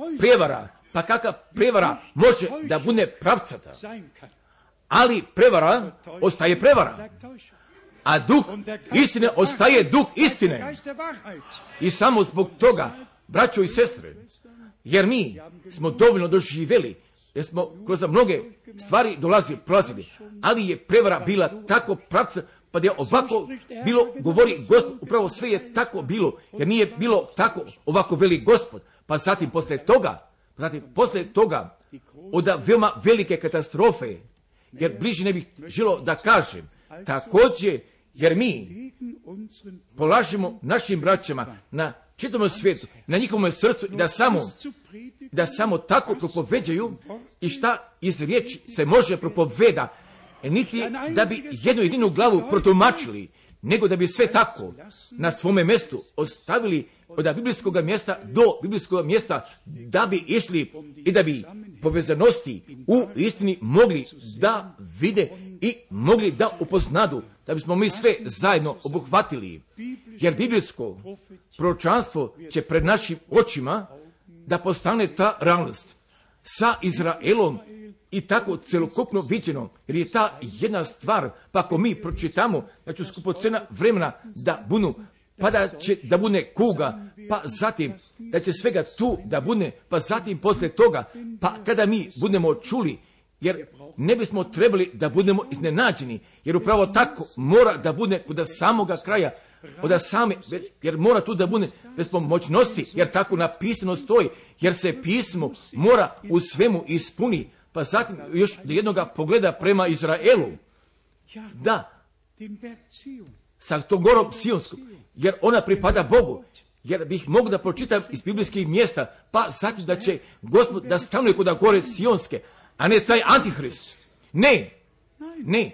prevara može da bude pravcata. Ali prevara ostaje prevara. A duh istine ostaje duh istine. I samo zbog toga, braćo i sestre, jer mi smo dovoljno doživjeli, jer smo kroz mnoge stvari prolazili, ali je prevara bila tako pravca, pa da je ovako bilo, govori Gospod, upravo sve je tako bilo, jer nije bilo tako ovako veli Gospod. Pa zatim poslije toga od veoma velike katastrofe, jer bliže ne bih želio da kažem, također, jer mi polažemo našim braćama na čitavom svijetu, na njihovom srcu i da samo tako propoveđaju i šta iz riječi se može propoveda, niti da bi jednu jedinu glavu protumačili, nego da bi sve tako na svome mjestu ostavili od biblijskog mjesta do biblijskog mjesta, da bi išli i da bi povezanosti u istini mogli da vide i mogli da upoznadu, da bismo mi sve zajedno obuhvatili. Jer biblijsko proročanstvo će pred našim očima da postane ta realnost sa Izraelom i tako celokupno viđeno, jer je ta jedna stvar, pa ako mi pročitamo da će skupocena vremena da bunu, pa da će da bude kuga, pa zatim da će svega tu da bude, pa zatim poslije toga, pa kada mi budemo čuli, jer ne bismo trebali da budemo iznenađeni, jer upravo tako mora da bude kod samoga kraja, jer mora tu da bude bez pomoćnosti, jer tako napisano stoji, jer se pismo mora u svemu ispuni, pa zatim još do jednoga pogleda prema Izraelu. Da, sa tog gorom Sionskom, jer ona pripada Bogu, jer bih mogao da pročitam iz biblijskih mjesta, pa zatim da će Gospod da stanuje kod gore Sionske, a ne taj Antihrist. Ne,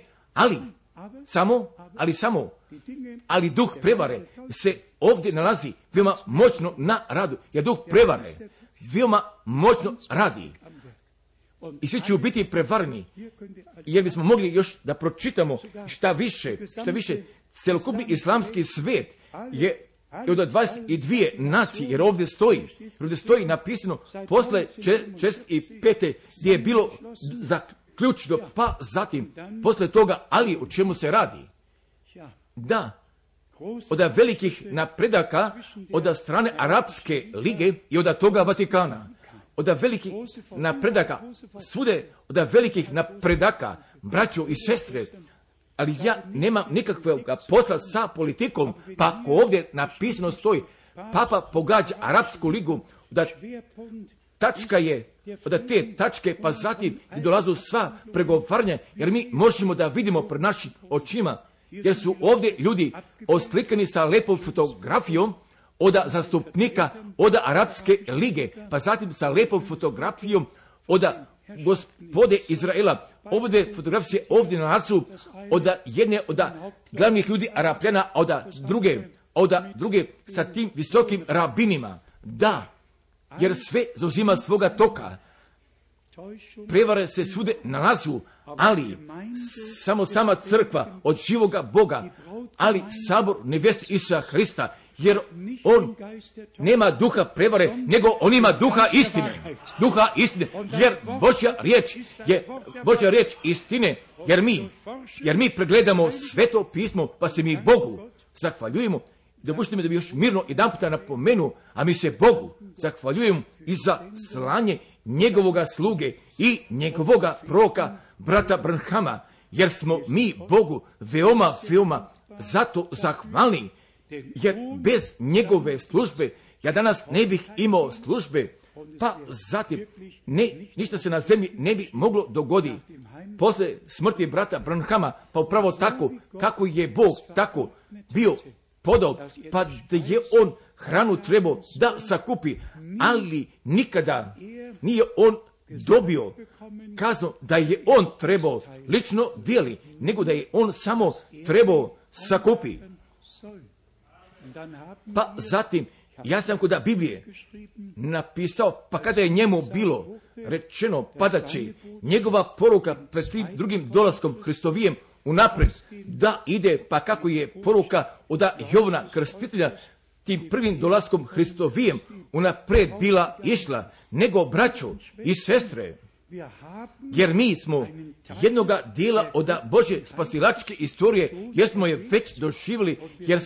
ali duh prevare se ovdje nalazi veoma moćno na radu, jer duh prevare veoma moćno radi. I svi će biti prevareni, jer bismo mogli još da pročitamo šta više, celokupni islamski svijet je od 22 nacije, jer ovdje stoji napisano posle 45. gdje je bilo zaključeno, pa zatim posle toga, ali o čemu se radi? Da, od velikih napredaka, od strane Arapske lige i od toga Vatikana, od velikih napredaka, svude od velikih napredaka, braćo i sestre, ali ja nemam nikakvog posla sa politikom, pa ako ovdje napisano stoji, Papa pogađa Arapsku ligu, da tačka je, od te tačke, pa zatim i dolazu sva pregovaranja, jer mi možemo da vidimo pred našim očima, jer su ovdje ljudi oslikani sa lepom fotografijom od zastupnika od Arapske lige, pa zatim sa lepom fotografijom od Gospode Izraela. Ovdje fotografije ovdje nalazu od jedne od glavnih ljudi Arapljana, od druge sa tim visokim rabinima. Da, jer sve zauzima svoga toka. Prevare se svude nalazu, ali samo sama crkva od živoga Boga, ali sabor neveste Isusa Hrista, jer on nema duha prevare, nego on ima duha istine. Duha istine, jer Božja riječ istine, jer mi pregledamo Sveto pismo, pa se mi Bogu zahvaljujemo. Dopustite mi da bi još mirno jedan puta napomenu, a mi se Bogu zahvaljujemo i za slanje njegovoga sluge i njegovoga proroka, brata Branhama, jer smo mi Bogu veoma zato zahvalni, jer bez njegove službe ja danas ne bih imao službe, pa zatim ništa se na zemlji ne bi moglo dogoditi. Posle smrti brata Branhama, pa upravo tako, kako je Bog tako bio podao, pa da je on hranu trebao da sakupi, ali nikada nije on dobio kaznu da je on trebao lično dijeli, nego da je on samo trebao sakupi. Pa zatim, ja sam kod Biblije napisao, pa kada je njemu bilo rečeno, pa da će njegova poruka pred tim drugim dolaskom Hristovijem unaprijed da ide, pa kako je poruka od Jovana Krstitelja tim prvim dolaskom Hristovijem unaprijed bila išla, nego braćo i sestre, jer mi smo jednoga dijela od Božje spasilačke istorije, jer smo je već doživjeli, jer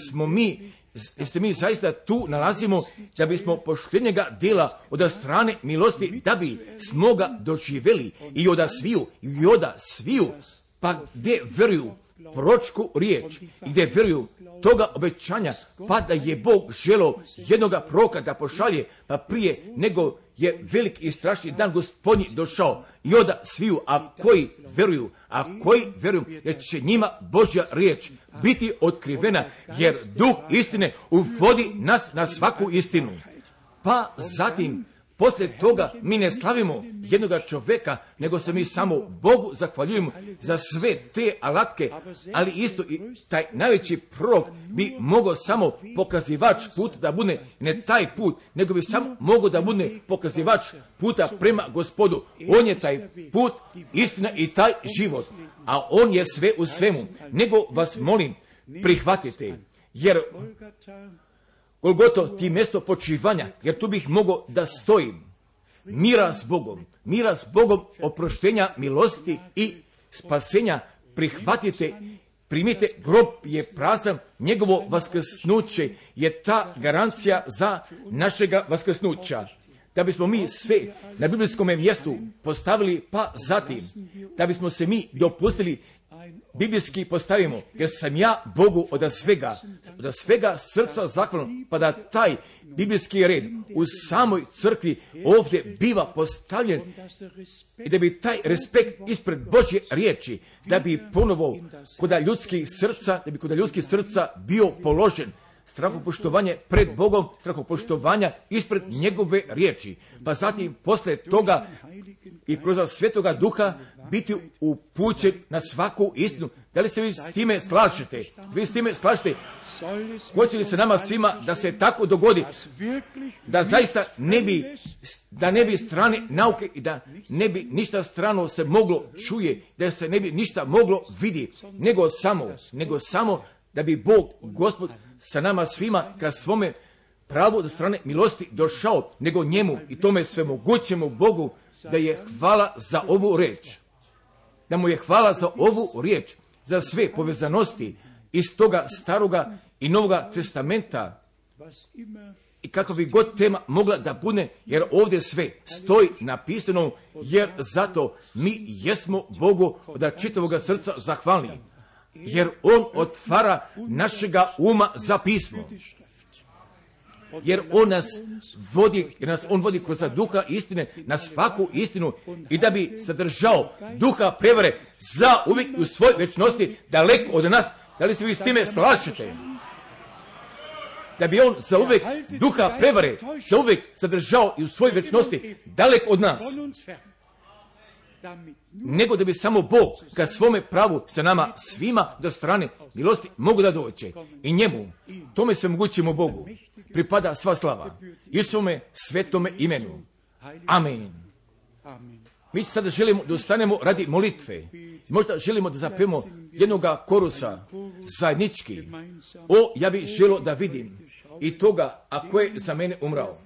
se mi zaista tu nalazimo da bismo poštenjega dijela od strane milosti, da bi smo ga doživjeli i od sviju, pa gdje vjeruju proročku riječ i gdje vjeruju toga obećanja, pa da je Bog želeo jednoga proroka da pošalje, pa prije nego je veliki i strašni dan Gospodnji došao i od sviju, a koji vjeruju, jer će njima Božja riječ biti otkrivena, jer duh istine uvodi nas na svaku istinu. Pa zatim, poslije toga mi ne slavimo jednoga čovjeka, nego se mi samo Bogu zahvaljujemo za sve te alatke, ali isto i taj najveći prorok bi mogao samo pokazivač put da bude, ne taj put, nego bi samo mogao da bude pokazivač puta prema Gospodu. On je taj put, istina i taj život, a on je sve u svemu. Nego vas molim, prihvatite, jer Golgoto ti mjesto počivanja, jer tu bih mogao da stojim. Mira s Bogom, oproštenja, milosti i spasenja. Prihvatite, primite, grob je prazan, njegovo vaskrsnuće je ta garancija za našega vaskrsnuća. Da bismo mi sve na biblijskom mjestu postavili, pa zatim, da bismo se mi dopustili biblijski postavimo, jer sam ja Bogu od svega srca zahvalan, pa da taj biblijski red u samoj crkvi ovdje biva postavljen i da bi taj respekt ispred Božje riječi, da bi ponovo kod ljudskih srca bio položen strahopoštovanje pred Bogom, strahopoštovanja ispred njegove riječi, pa zatim posle toga i kroz Svetoga Duha biti upućen na svaku istinu. Da li se vi s time slažete? Hoće li se nama svima da se tako dogodi, da zaista ne bi strane nauke i da ne bi ništa strano se moglo čuje, da se ne bi ništa moglo vidi, nego samo da bi Bog, Gospod, sa nama svima ka svome pravu do strane milosti došao, nego njemu i tome svemogućemu Bogu da je hvala za ovu riječ. Da mu je hvala za ovu riječ, za sve povezanosti iz toga staroga i novoga testamenta. I kako bi god tema mogla da bude, jer ovdje sve stoji napisano, jer zato mi jesmo Bogu od čitavoga srca zahvalni. Jer on otvara našega uma za pismo. Jer on nas vodi kroz duha istine na svaku istinu i da bi sadržao duha prevare za uvijek u svoj večnosti daleko od nas. Da li se vi s time slažete? Da bi on za uvijek duha prevare za uvijek sadržao i u svoj večnosti daleko od nas. Nego da bi samo Bog ka svome pravu sa nama svima do strane milosti mogu da doće. I njemu, tome se mogućemo Bogu, pripada sva slava i svome svetome imenu. Amen. Mi Mi sada želimo da ustanemo radi molitve. Možda želimo da zapevamo jednoga korusa zajednički. O, ja bih želio da vidim i toga, a ko je za mene umrao.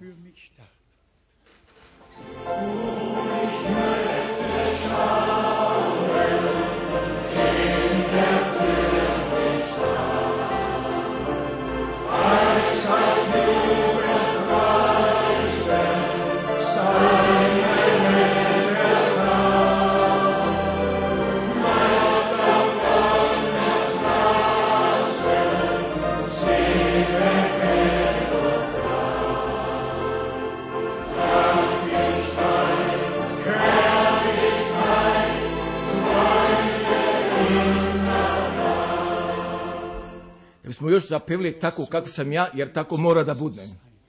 Smo još zapevili tako kako sam ja, jer tako mora da bude.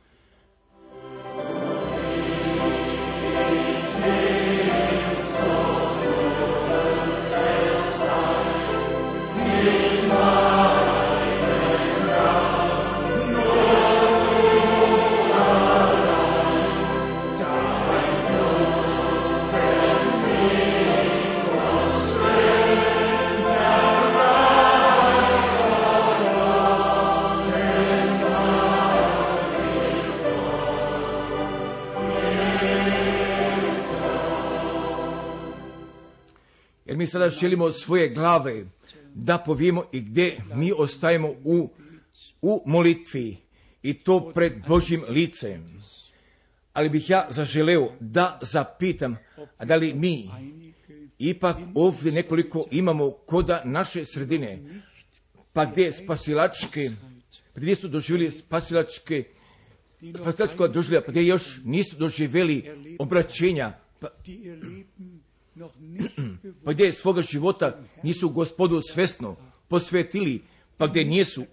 Jer mi sada želimo svoje glave da povijemo i gdje mi ostajemo u molitvi i to pred Božjim licem. Ali bih ja zaželeo da zapitam, a da li mi ipak ovdje nekoliko imamo koda naše sredine, pa gdje spasilačke, gdje su doživjeli spasilačko doživlja, pa gdje još nisu doživjeli obraćenja, pa gdje svoga života nisu Gospodu svesno posvetili, pa gdje nisu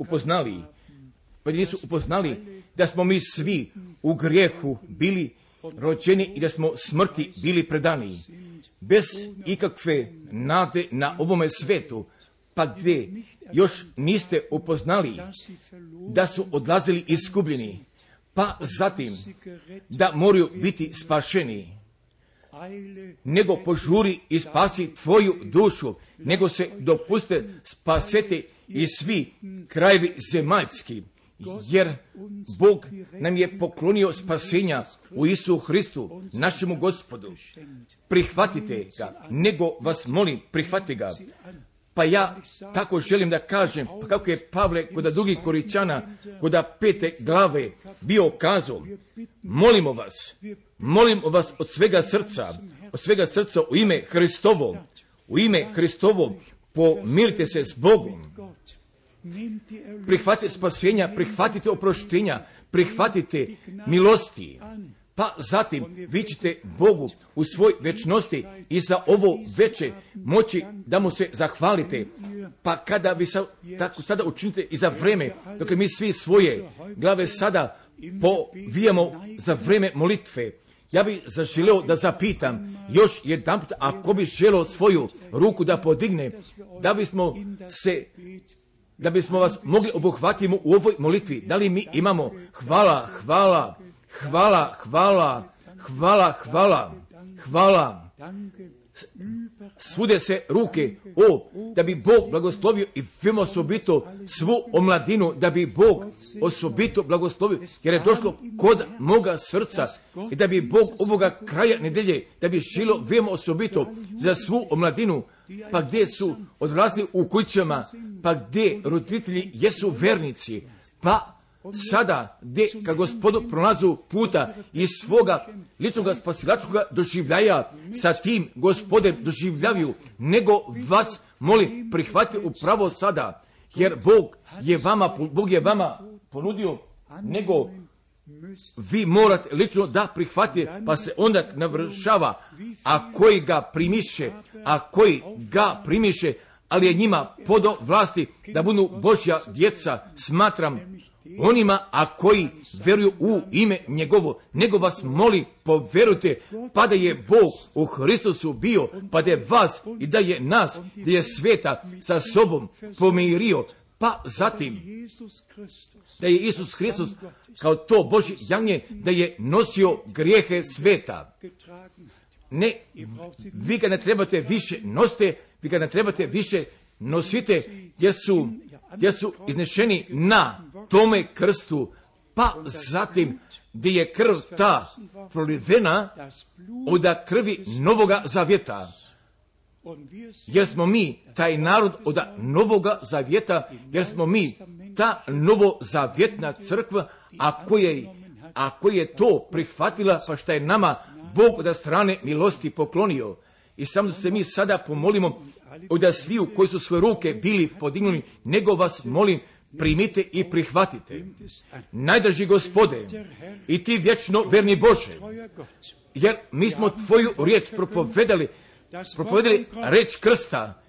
upoznali da smo mi svi u grijehu bili rođeni i da smo smrti bili predani, bez ikakve nade na ovome svetu, pa gdje još niste upoznali da su odlazili izgubljeni, pa zatim da moraju biti spašeni, nego požuri i spasi tvoju dušu, nego se dopuste spasete i svi krajevi zemaljski, jer Bog nam je poklonio spasenja u Isu Hristu, našemu Gospodu. Prihvatite ga, nego vas molim, prihvatite ga. Pa ja tako želim da kažem, pa kako je Pavle kod drugih Koričana, kod 5. glave bio kazao, molimo vas od svega srca u ime Hristovo, pomirite se s Bogom. Prihvatite spasenja, prihvatite oproštenja, prihvatite milosti. Pa zatim vi ćete Bogu u svoj večnosti i za ovo veče moći da mu se zahvalite. Pa kada vi tako sada učinite i za vreme, dokle mi svi svoje glave sada povijamo za vreme molitve, ja bih zaželeo da zapitam još jedanput, ako bi želeo svoju ruku da podigne, da bismo vas mogli obuhvatiti u ovoj molitvi. Da li mi imamo hvala. Svude se ruke, da bi Bog blagoslovio i veoma osobito svu omladinu, da bi Bog osobito blagoslovio, jer je došlo kod moga srca i da bi Bog ovoga kraja nedelje, da bi žilo veoma osobito za svu omladinu, pa gdje su odrasli u kućama, pa gdje roditelji jesu vernici, pa sada gdje ka Gospodu prolazu puta iz svoga ličnog spasilačkoga doživljaja sa tim Gospodem doživljavaju, nego vas molim prihvatite upravo sada, jer Bog je vama ponudio, nego vi morate lično da prihvatite, pa se onda navršava, a koji ga primiše, ali je njima podo vlasti da budu Božja djeca, smatram onima, a koji veruju u ime njegovo, nego vas molim, poverujte, pa da je Bog u Hristusu bio, pa da je vas i da je nas, da je sveta sa sobom pomirio, pa zatim da je Isus Hristus kao to Božje jagnje, da je nosio grijehe sveta, Ne, vi ga ne trebate više nosite, vi ga ne trebate više nosite, jer su iznešeni na tome krstu, pa zatim gdje je krv ta prolivena od krvi Novoga Zavjeta. Jer smo mi taj narod od Novoga Zavjeta, jer smo mi ta novozavjetna crkva, a koja je to prihvatila, pa što je nama Bog od strane milosti poklonio. I samo se mi sada pomolimo od sviju koji su svoje ruke bili podignuli, nego vas molim, primite i prihvatite. Najdraži Gospode i ti vječno verni Bože, jer mi smo tvoju riječ propovedali reč krsta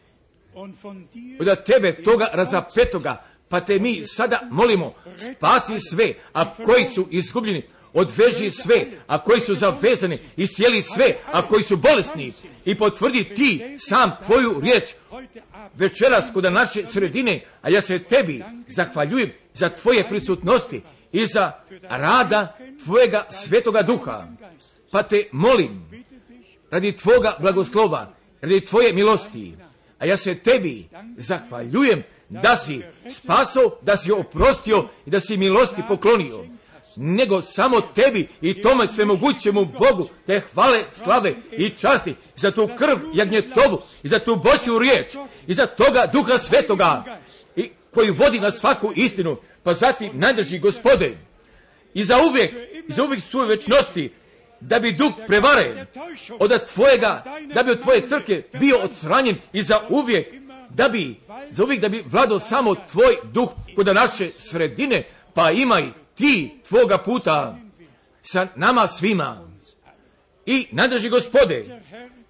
od tebe toga razapetoga, pa te mi sada molimo, spasi sve, a koji su izgubljeni, odveži sve, a koji su zavezani, iscijeli sve, a koji su bolesni, i potvrdi ti sam tvoju riječ večeras kod naše sredine, a ja se tebi zahvaljujem za tvoje prisutnosti i za rada tvojega svetoga duha. Pa te molim, radi tvoga blagoslova, radi tvoje milosti, a ja se tebi zahvaljujem da si spasao, da si oprostio i da si milosti poklonio. Nego samo tebi i tome svemogućemu Bogu te hvale, slave i časti za tu krv jagnjetovu i za tu Božju riječ i za toga Duha Svetoga i koji vodi na svaku istinu. Pa zatim, najdraži Gospode, i za uvijek svoje večnosti, da bi duh prevare od tvojega, da bi od tvoje crkve bio odstranjen i za uvijek da bi vladao samo tvoj duh kod naše sredine, pa imaj ti tvoga puta sa nama svima. I najdraži Gospode,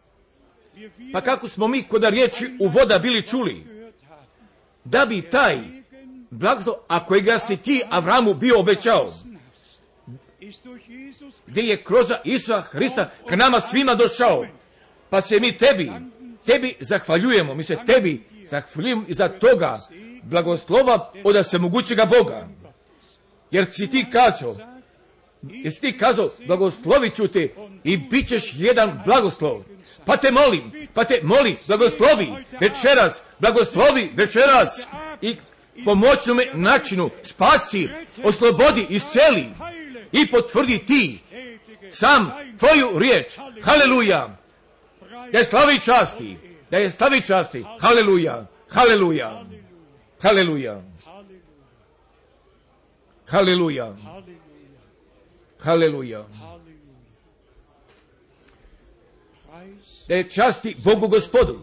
pa kako smo mi kod riječi u voda bili čuli, da bi taj blagoslov, a kojega si ti Avramu bio obećao, gdje je kroz Isusa Hrista k nama svima došao, pa se mi tebi zahvaljujemo, mi se tebi zahvaljujemo i za toga blagoslova od svemogućega Boga. Jer si ti kazao, blagoslovit ću te i bit ćeš jedan blagoslov. Pa te molim, blagoslovi večeras i pomoćnome načinu spasi, oslobodi, isceli i potvrdi ti sam tvoju riječ. Haleluja! Da je slavi časti. Haleluja! Haleluja! Haleluja! Haleluja! Haleluja! Da je časti Bogu Gospodu.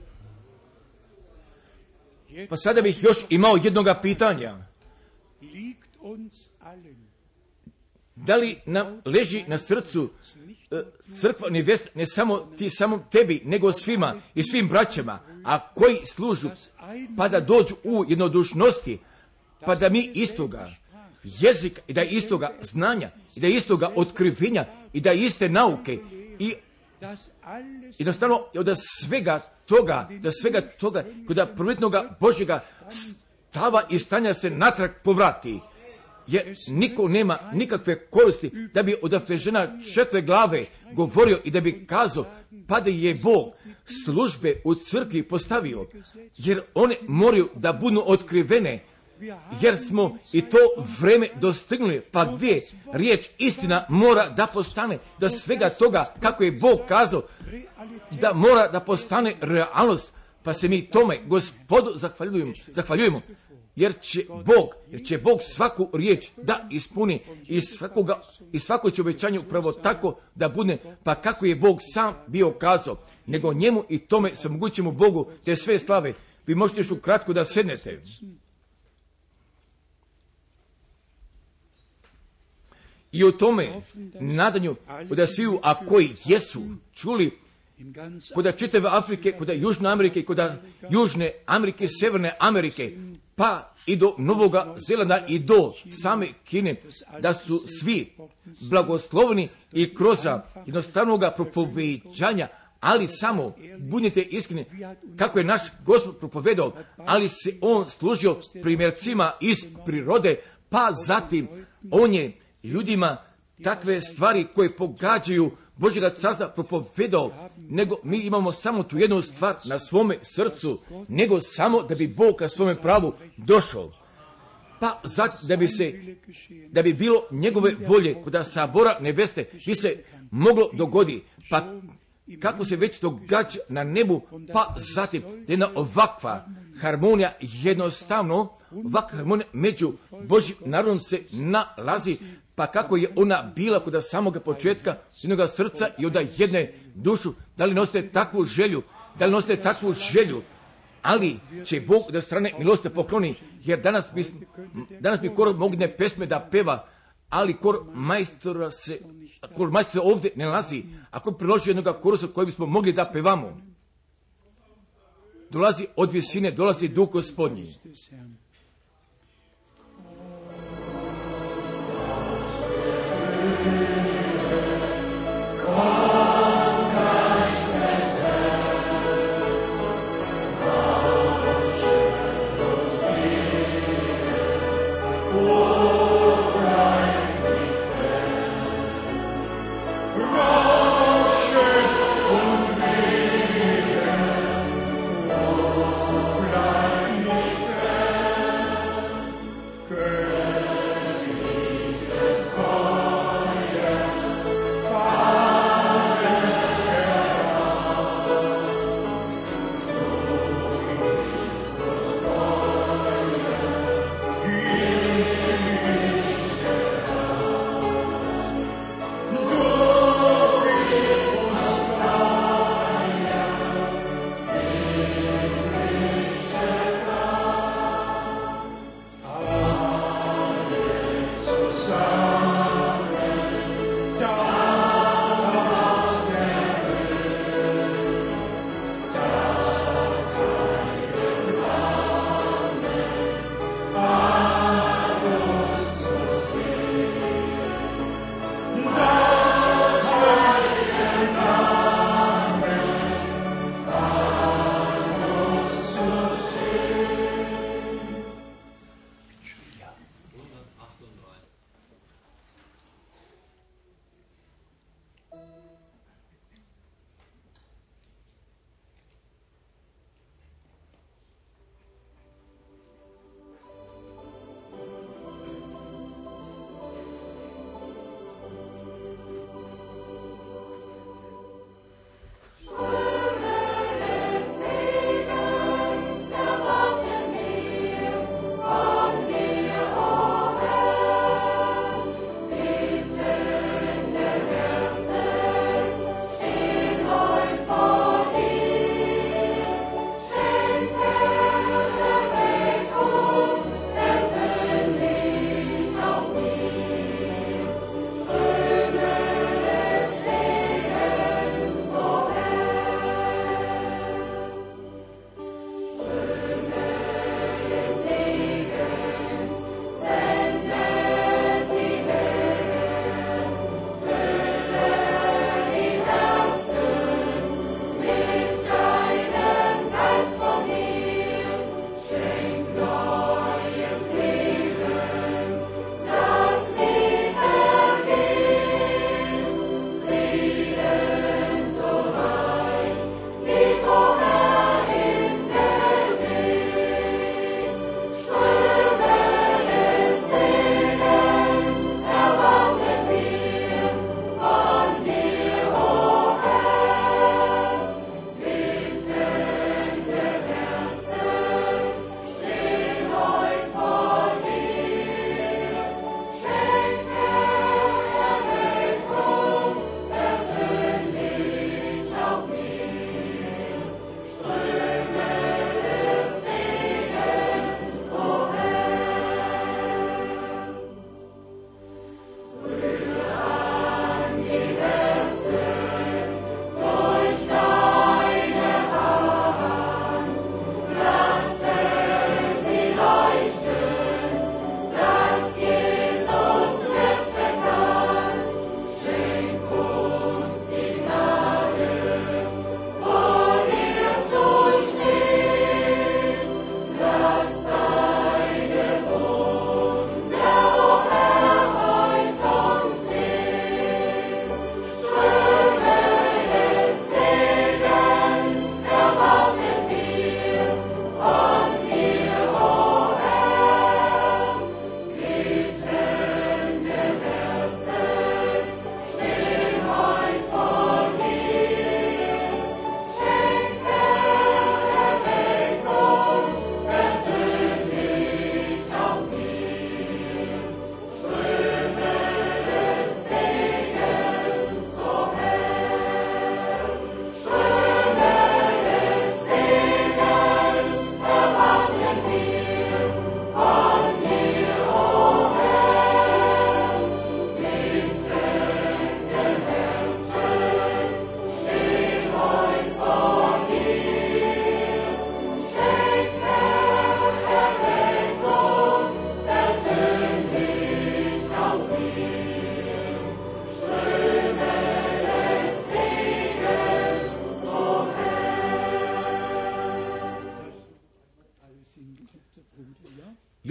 Pa sada bih još imao jednoga pitanja. Da li nam leži na srcu crkva nevjesta, ne samo tebi, nego svima i svim braćama, a koji služu, pa da dođu u jednodušnosti, pa da mi istoga jezika i da istoga znanja i da istoga otkrivenja i da iste nauke i jednostavno od svega toga kod prvotnoga Božjega stava i stanja se natrag povrati. Jer niko nema nikakve koristi da bi od žena 4 glave govorio i da bi kazao pa da je Bog službe u crkvi postavio, jer one moraju da budu otkrivene, jer smo i to vreme dostignuli, pa gdje riječ istina mora da postane, da svega toga kako je Bog kazao da mora da postane realnost, pa se mi tome Gospodu zahvaljujemo. Jer će Bog svaku riječ da ispuni i svako će obećanje upravo tako da bude, pa kako je Bog sam bio kazao, nego njemu i tome svemogućemu Bogu te sve slave. Vi možete još ukratko da sednete. I o tome nadanju da sviju, a koji jesu čuli kod čitave Afrike, kod Južne Amerike, kod Južne Amerike, Severne Amerike, pa i do Novoga Zelanda i do same Kine, da su svi blagosloveni i kroz jednostavnog propoveđanja, ali samo budite iskreni kako je naš Gospod propovedao, ali se on služio primjercima iz prirode, pa zatim on je ljudima takve stvari koje pogađaju Božjega carstva propovedao, nego mi imamo samo tu jednu stvar na svome srcu, nego samo da bi Bog ka svome pravu došao. Pa da bi bilo njegove volje, kod sabora neveste, bi se moglo dogodi. Pa kako se već događa na nebu, pa zatim jedna ovakva harmonija, jednostavno ovakva harmonija među Božjim narodom se nalazi, pa kako je ona bila kod samoga početka jednog srca i od jedne dušu. Da li nosite takvu želju? Ali će Bog da strane milosti pokloni, jer danas bi kor mogne pesme da peva, ali kor majstora ovdje ne nalazi. Ako priloži jednog korusa koji bismo mogli da pevamo, dolazi od visine, dolazi Duh Gospodnji.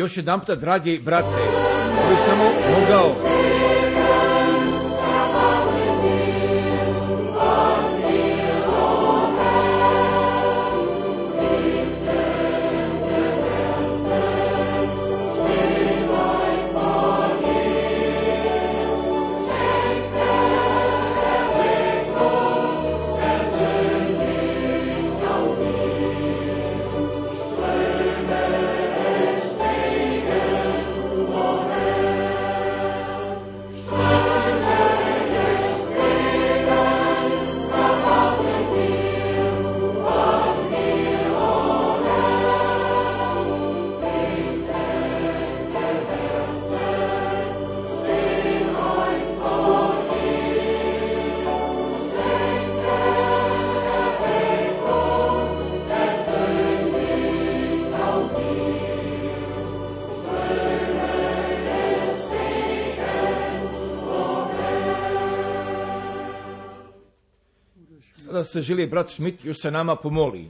Još jedan puta, dragi brate, koji samo mogao sada se želi brat Schmidt još se nama pomoli.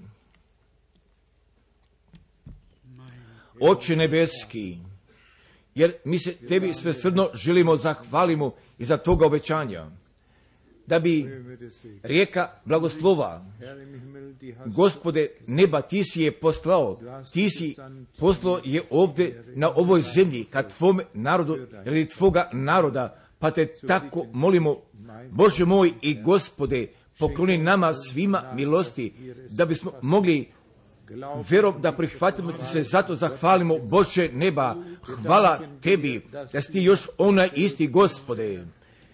Oče nebeski, jer mi se tebi svesrdno želimo zahvalimo i za toga obećanja, da bi rijeka blagoslova, Gospode neba, ti si je poslao, ti si poslao je ovdje na ovoj zemlji ka tvome narodu, radi tvoga naroda, pa te tako molimo, Bože moj i Gospode, pokloni nama svima milosti, da bismo mogli vjerom da prihvatimo ti se, zato zahvalimo, Bože neba, hvala tebi, da si ti još onaj isti, Gospode,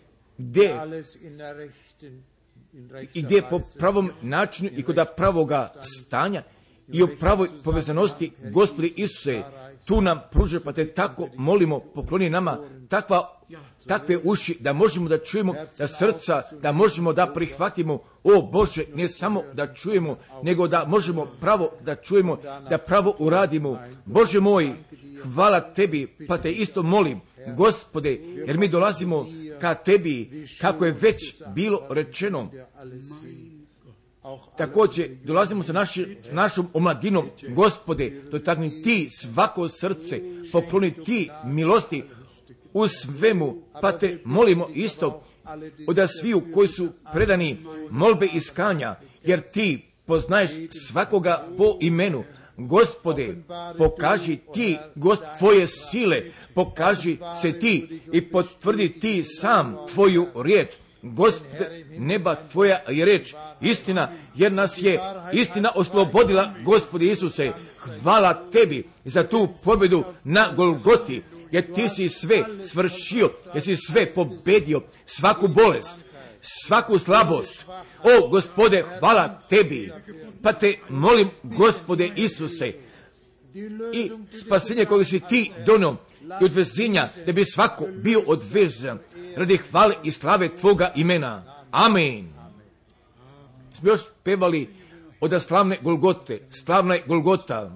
gdje po pravom načinu i kod pravoga stanja i u pravoj povezanosti, Gospode Isuse, tu nam pruže, pa te tako molimo, pokloni nama takve uši, da možemo da čujemo, da srca, da možemo da prihvatimo, o Bože, ne samo da čujemo, nego da možemo pravo da čujemo, da pravo uradimo. Bože moj, hvala tebi, pa te isto molim, Gospode, jer mi dolazimo ka tebi, kako je već bilo rečeno. Također, dolazimo sa našom omladinom, Gospode, dotakni ti svako srce, pokloni ti milosti u svemu, pa te molimo isto od sviju koji su predani molbe iskanja, jer ti poznaješ svakoga po imenu. Gospode, pokaži ti tvoje sile, pokaži se ti i potvrdi ti sam tvoju riječ. Gospode, neba tvoja je riječ istina, jer nas je istina oslobodila, Gospode Isuse. Hvala tebi za tu pobjedu na Golgoti, jer ti si sve svršio, jer si sve pobedio, svaku bolest, svaku slabost. O Gospode, hvala tebi, pa te molim, Gospode Isuse, i spasenje koje si ti donio i odvezenja, da bi svako bio odvežen radi hvale i slave tvoga imena. Amen. Smo još pevali od slavne Golgote, slavna je Golgota.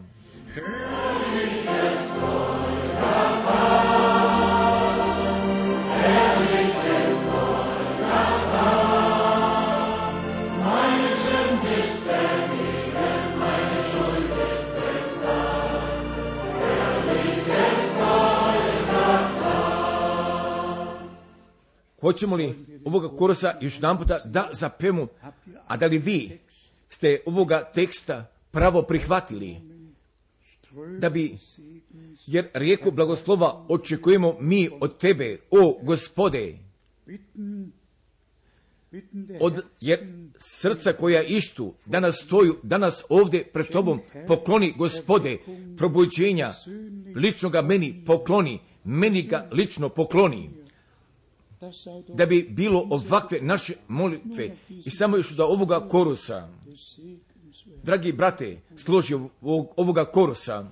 Hoćemo li ovoga korusa još jedan puta da zapevamo, a da li vi ste ovoga teksta pravo prihvatili, da bi, jer rijeku blagoslova očekujemo mi od tebe, o Gospode, jer srca koja ištu, danas stoju, danas ovdje pred tobom, pokloni, Gospode, probuđenja ličnoga meni pokloni, meni ga lično pokloni, da bi bilo ovakve naše molitve. I samo još do ovoga korusa, dragi brate, složi ovoga korusa.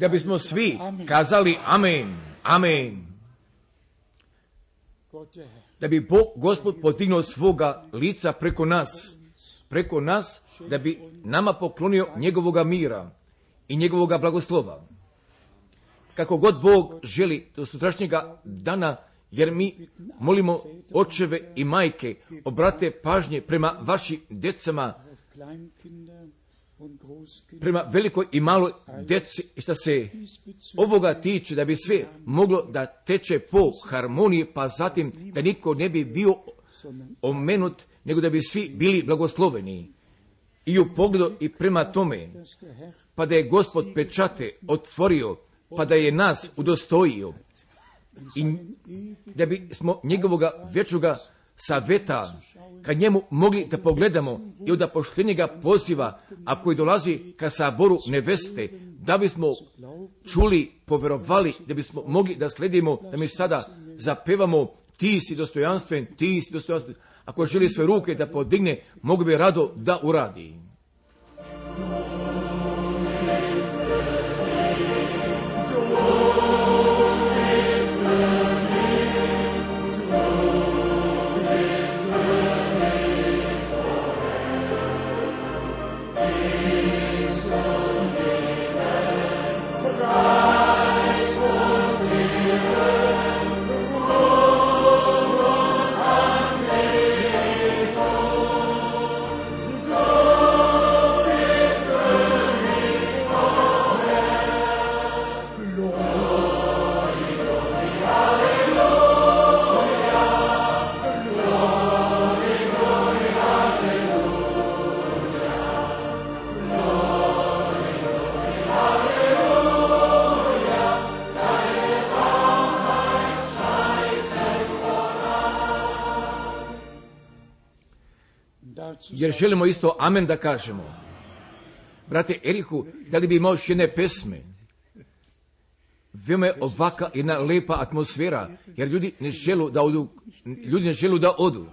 da bismo svi kazali amen, amen. Da bi Gospod podignuo svoga lica preko nas, da bi nama poklonio njegovoga mira i njegovoga blagoslova. Kako god Bog želi do sutrašnjega dana, jer mi molimo očeve i majke, obrate pažnje prema vašim djecama, prema velikoj i maloj djeci, što se ovoga tiče, da bi sve moglo da teče po harmoniji, pa zatim da niko ne bi bio omenut, nego da bi svi bili blagosloveni. I u pogledu i prema tome, pa da je Gospod pečate otvorio, pa da je nas udostojio i da bi smo njegovoga vječnoga savjeta kad njemu mogli da pogledamo i od poštenjega poziva, a koji dolazi ka saboru neveste, da bismo čuli, povjerovali, da bismo mogli da sledimo, da mi sada zapevamo ti si dostojanstven, ti si dostojanstven. Ako želi svoje ruke da podigne, mogu bi rado da uradi. Jer želimo isto amen da kažemo. Brate Erihu, da li bi imao još jedne pesme? Veoma je ovaka jedna lepa atmosfera, jer ljudi ne žele da odu.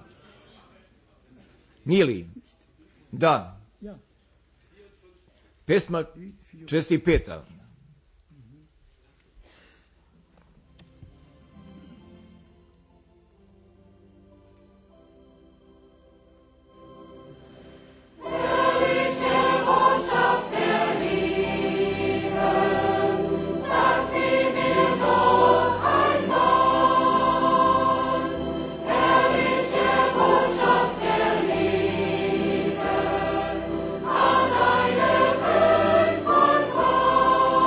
Nije li? Da. Pesma 45. Alleine Welt von Gott.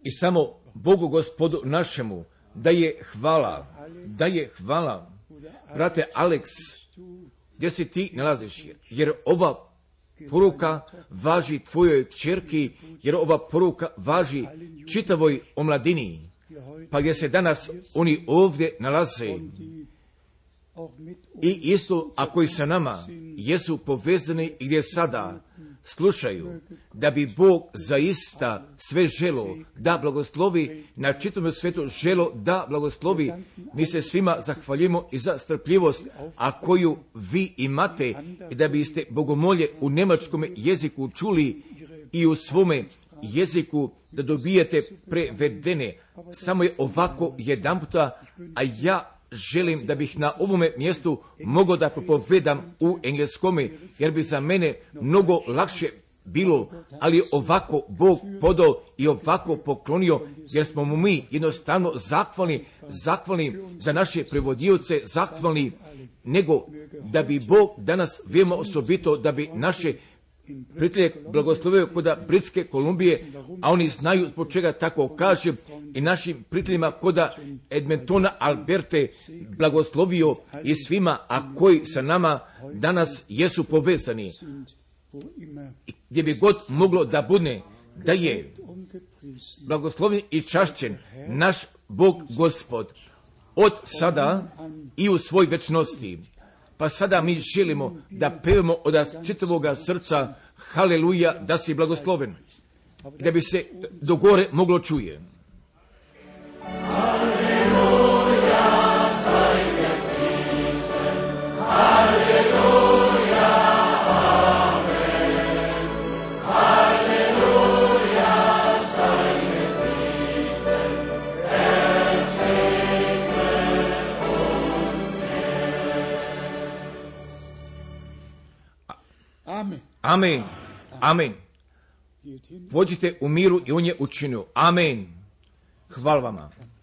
I samo Bogu Gospodu našemu da je hvala. Brate Alex, gdje se ti nalaziš? Jer ova poruka važi tvojoj kćerki, jer ova poruka važi čitavoj omladini. Pa gdje se danas oni ovdje nalaze i isto ako i sa nama jesu povezani i gdje sada slušaju, da bi Bog zaista sve želo da blagoslovi, na čitavom svijetu želo da blagoslovi. Mi se svima zahvaljujemo i za strpljivost, a koju vi imate, i da biste bogomolje u njemačkom jeziku čuli i u svome jeziku da dobijete prevedene. Samo je ovako jedanputa, a ja želim da bih na ovome mjestu mogao da propovedam u engleskome, jer bi za mene mnogo lakše bilo, ali ovako Bog podao i ovako poklonio, jer smo mu mi jednostavno zahvalni za naše prevodioce, zahvalni, nego da bi Bog danas veoma osobito, da bi naše prijatelje blagoslovio kod Britske Kolumbije, a oni znaju zbog čega tako kažem, i našim prijateljima kod Edmontona, Alberte blagoslovio i svima, a koji sa nama danas jesu povezani. Gdje bi god moglo da bude, da je blagoslovljen i čašćen naš Bog Gospod od sada i u svoj večnosti. Pa sada mi želimo da pevamo od čitavoga srca haleluja, da si blagosloven, da bi se do gore moglo čuje. Amen. Amen. Pođite u miru i on je učinio. Amen. Hvala vama.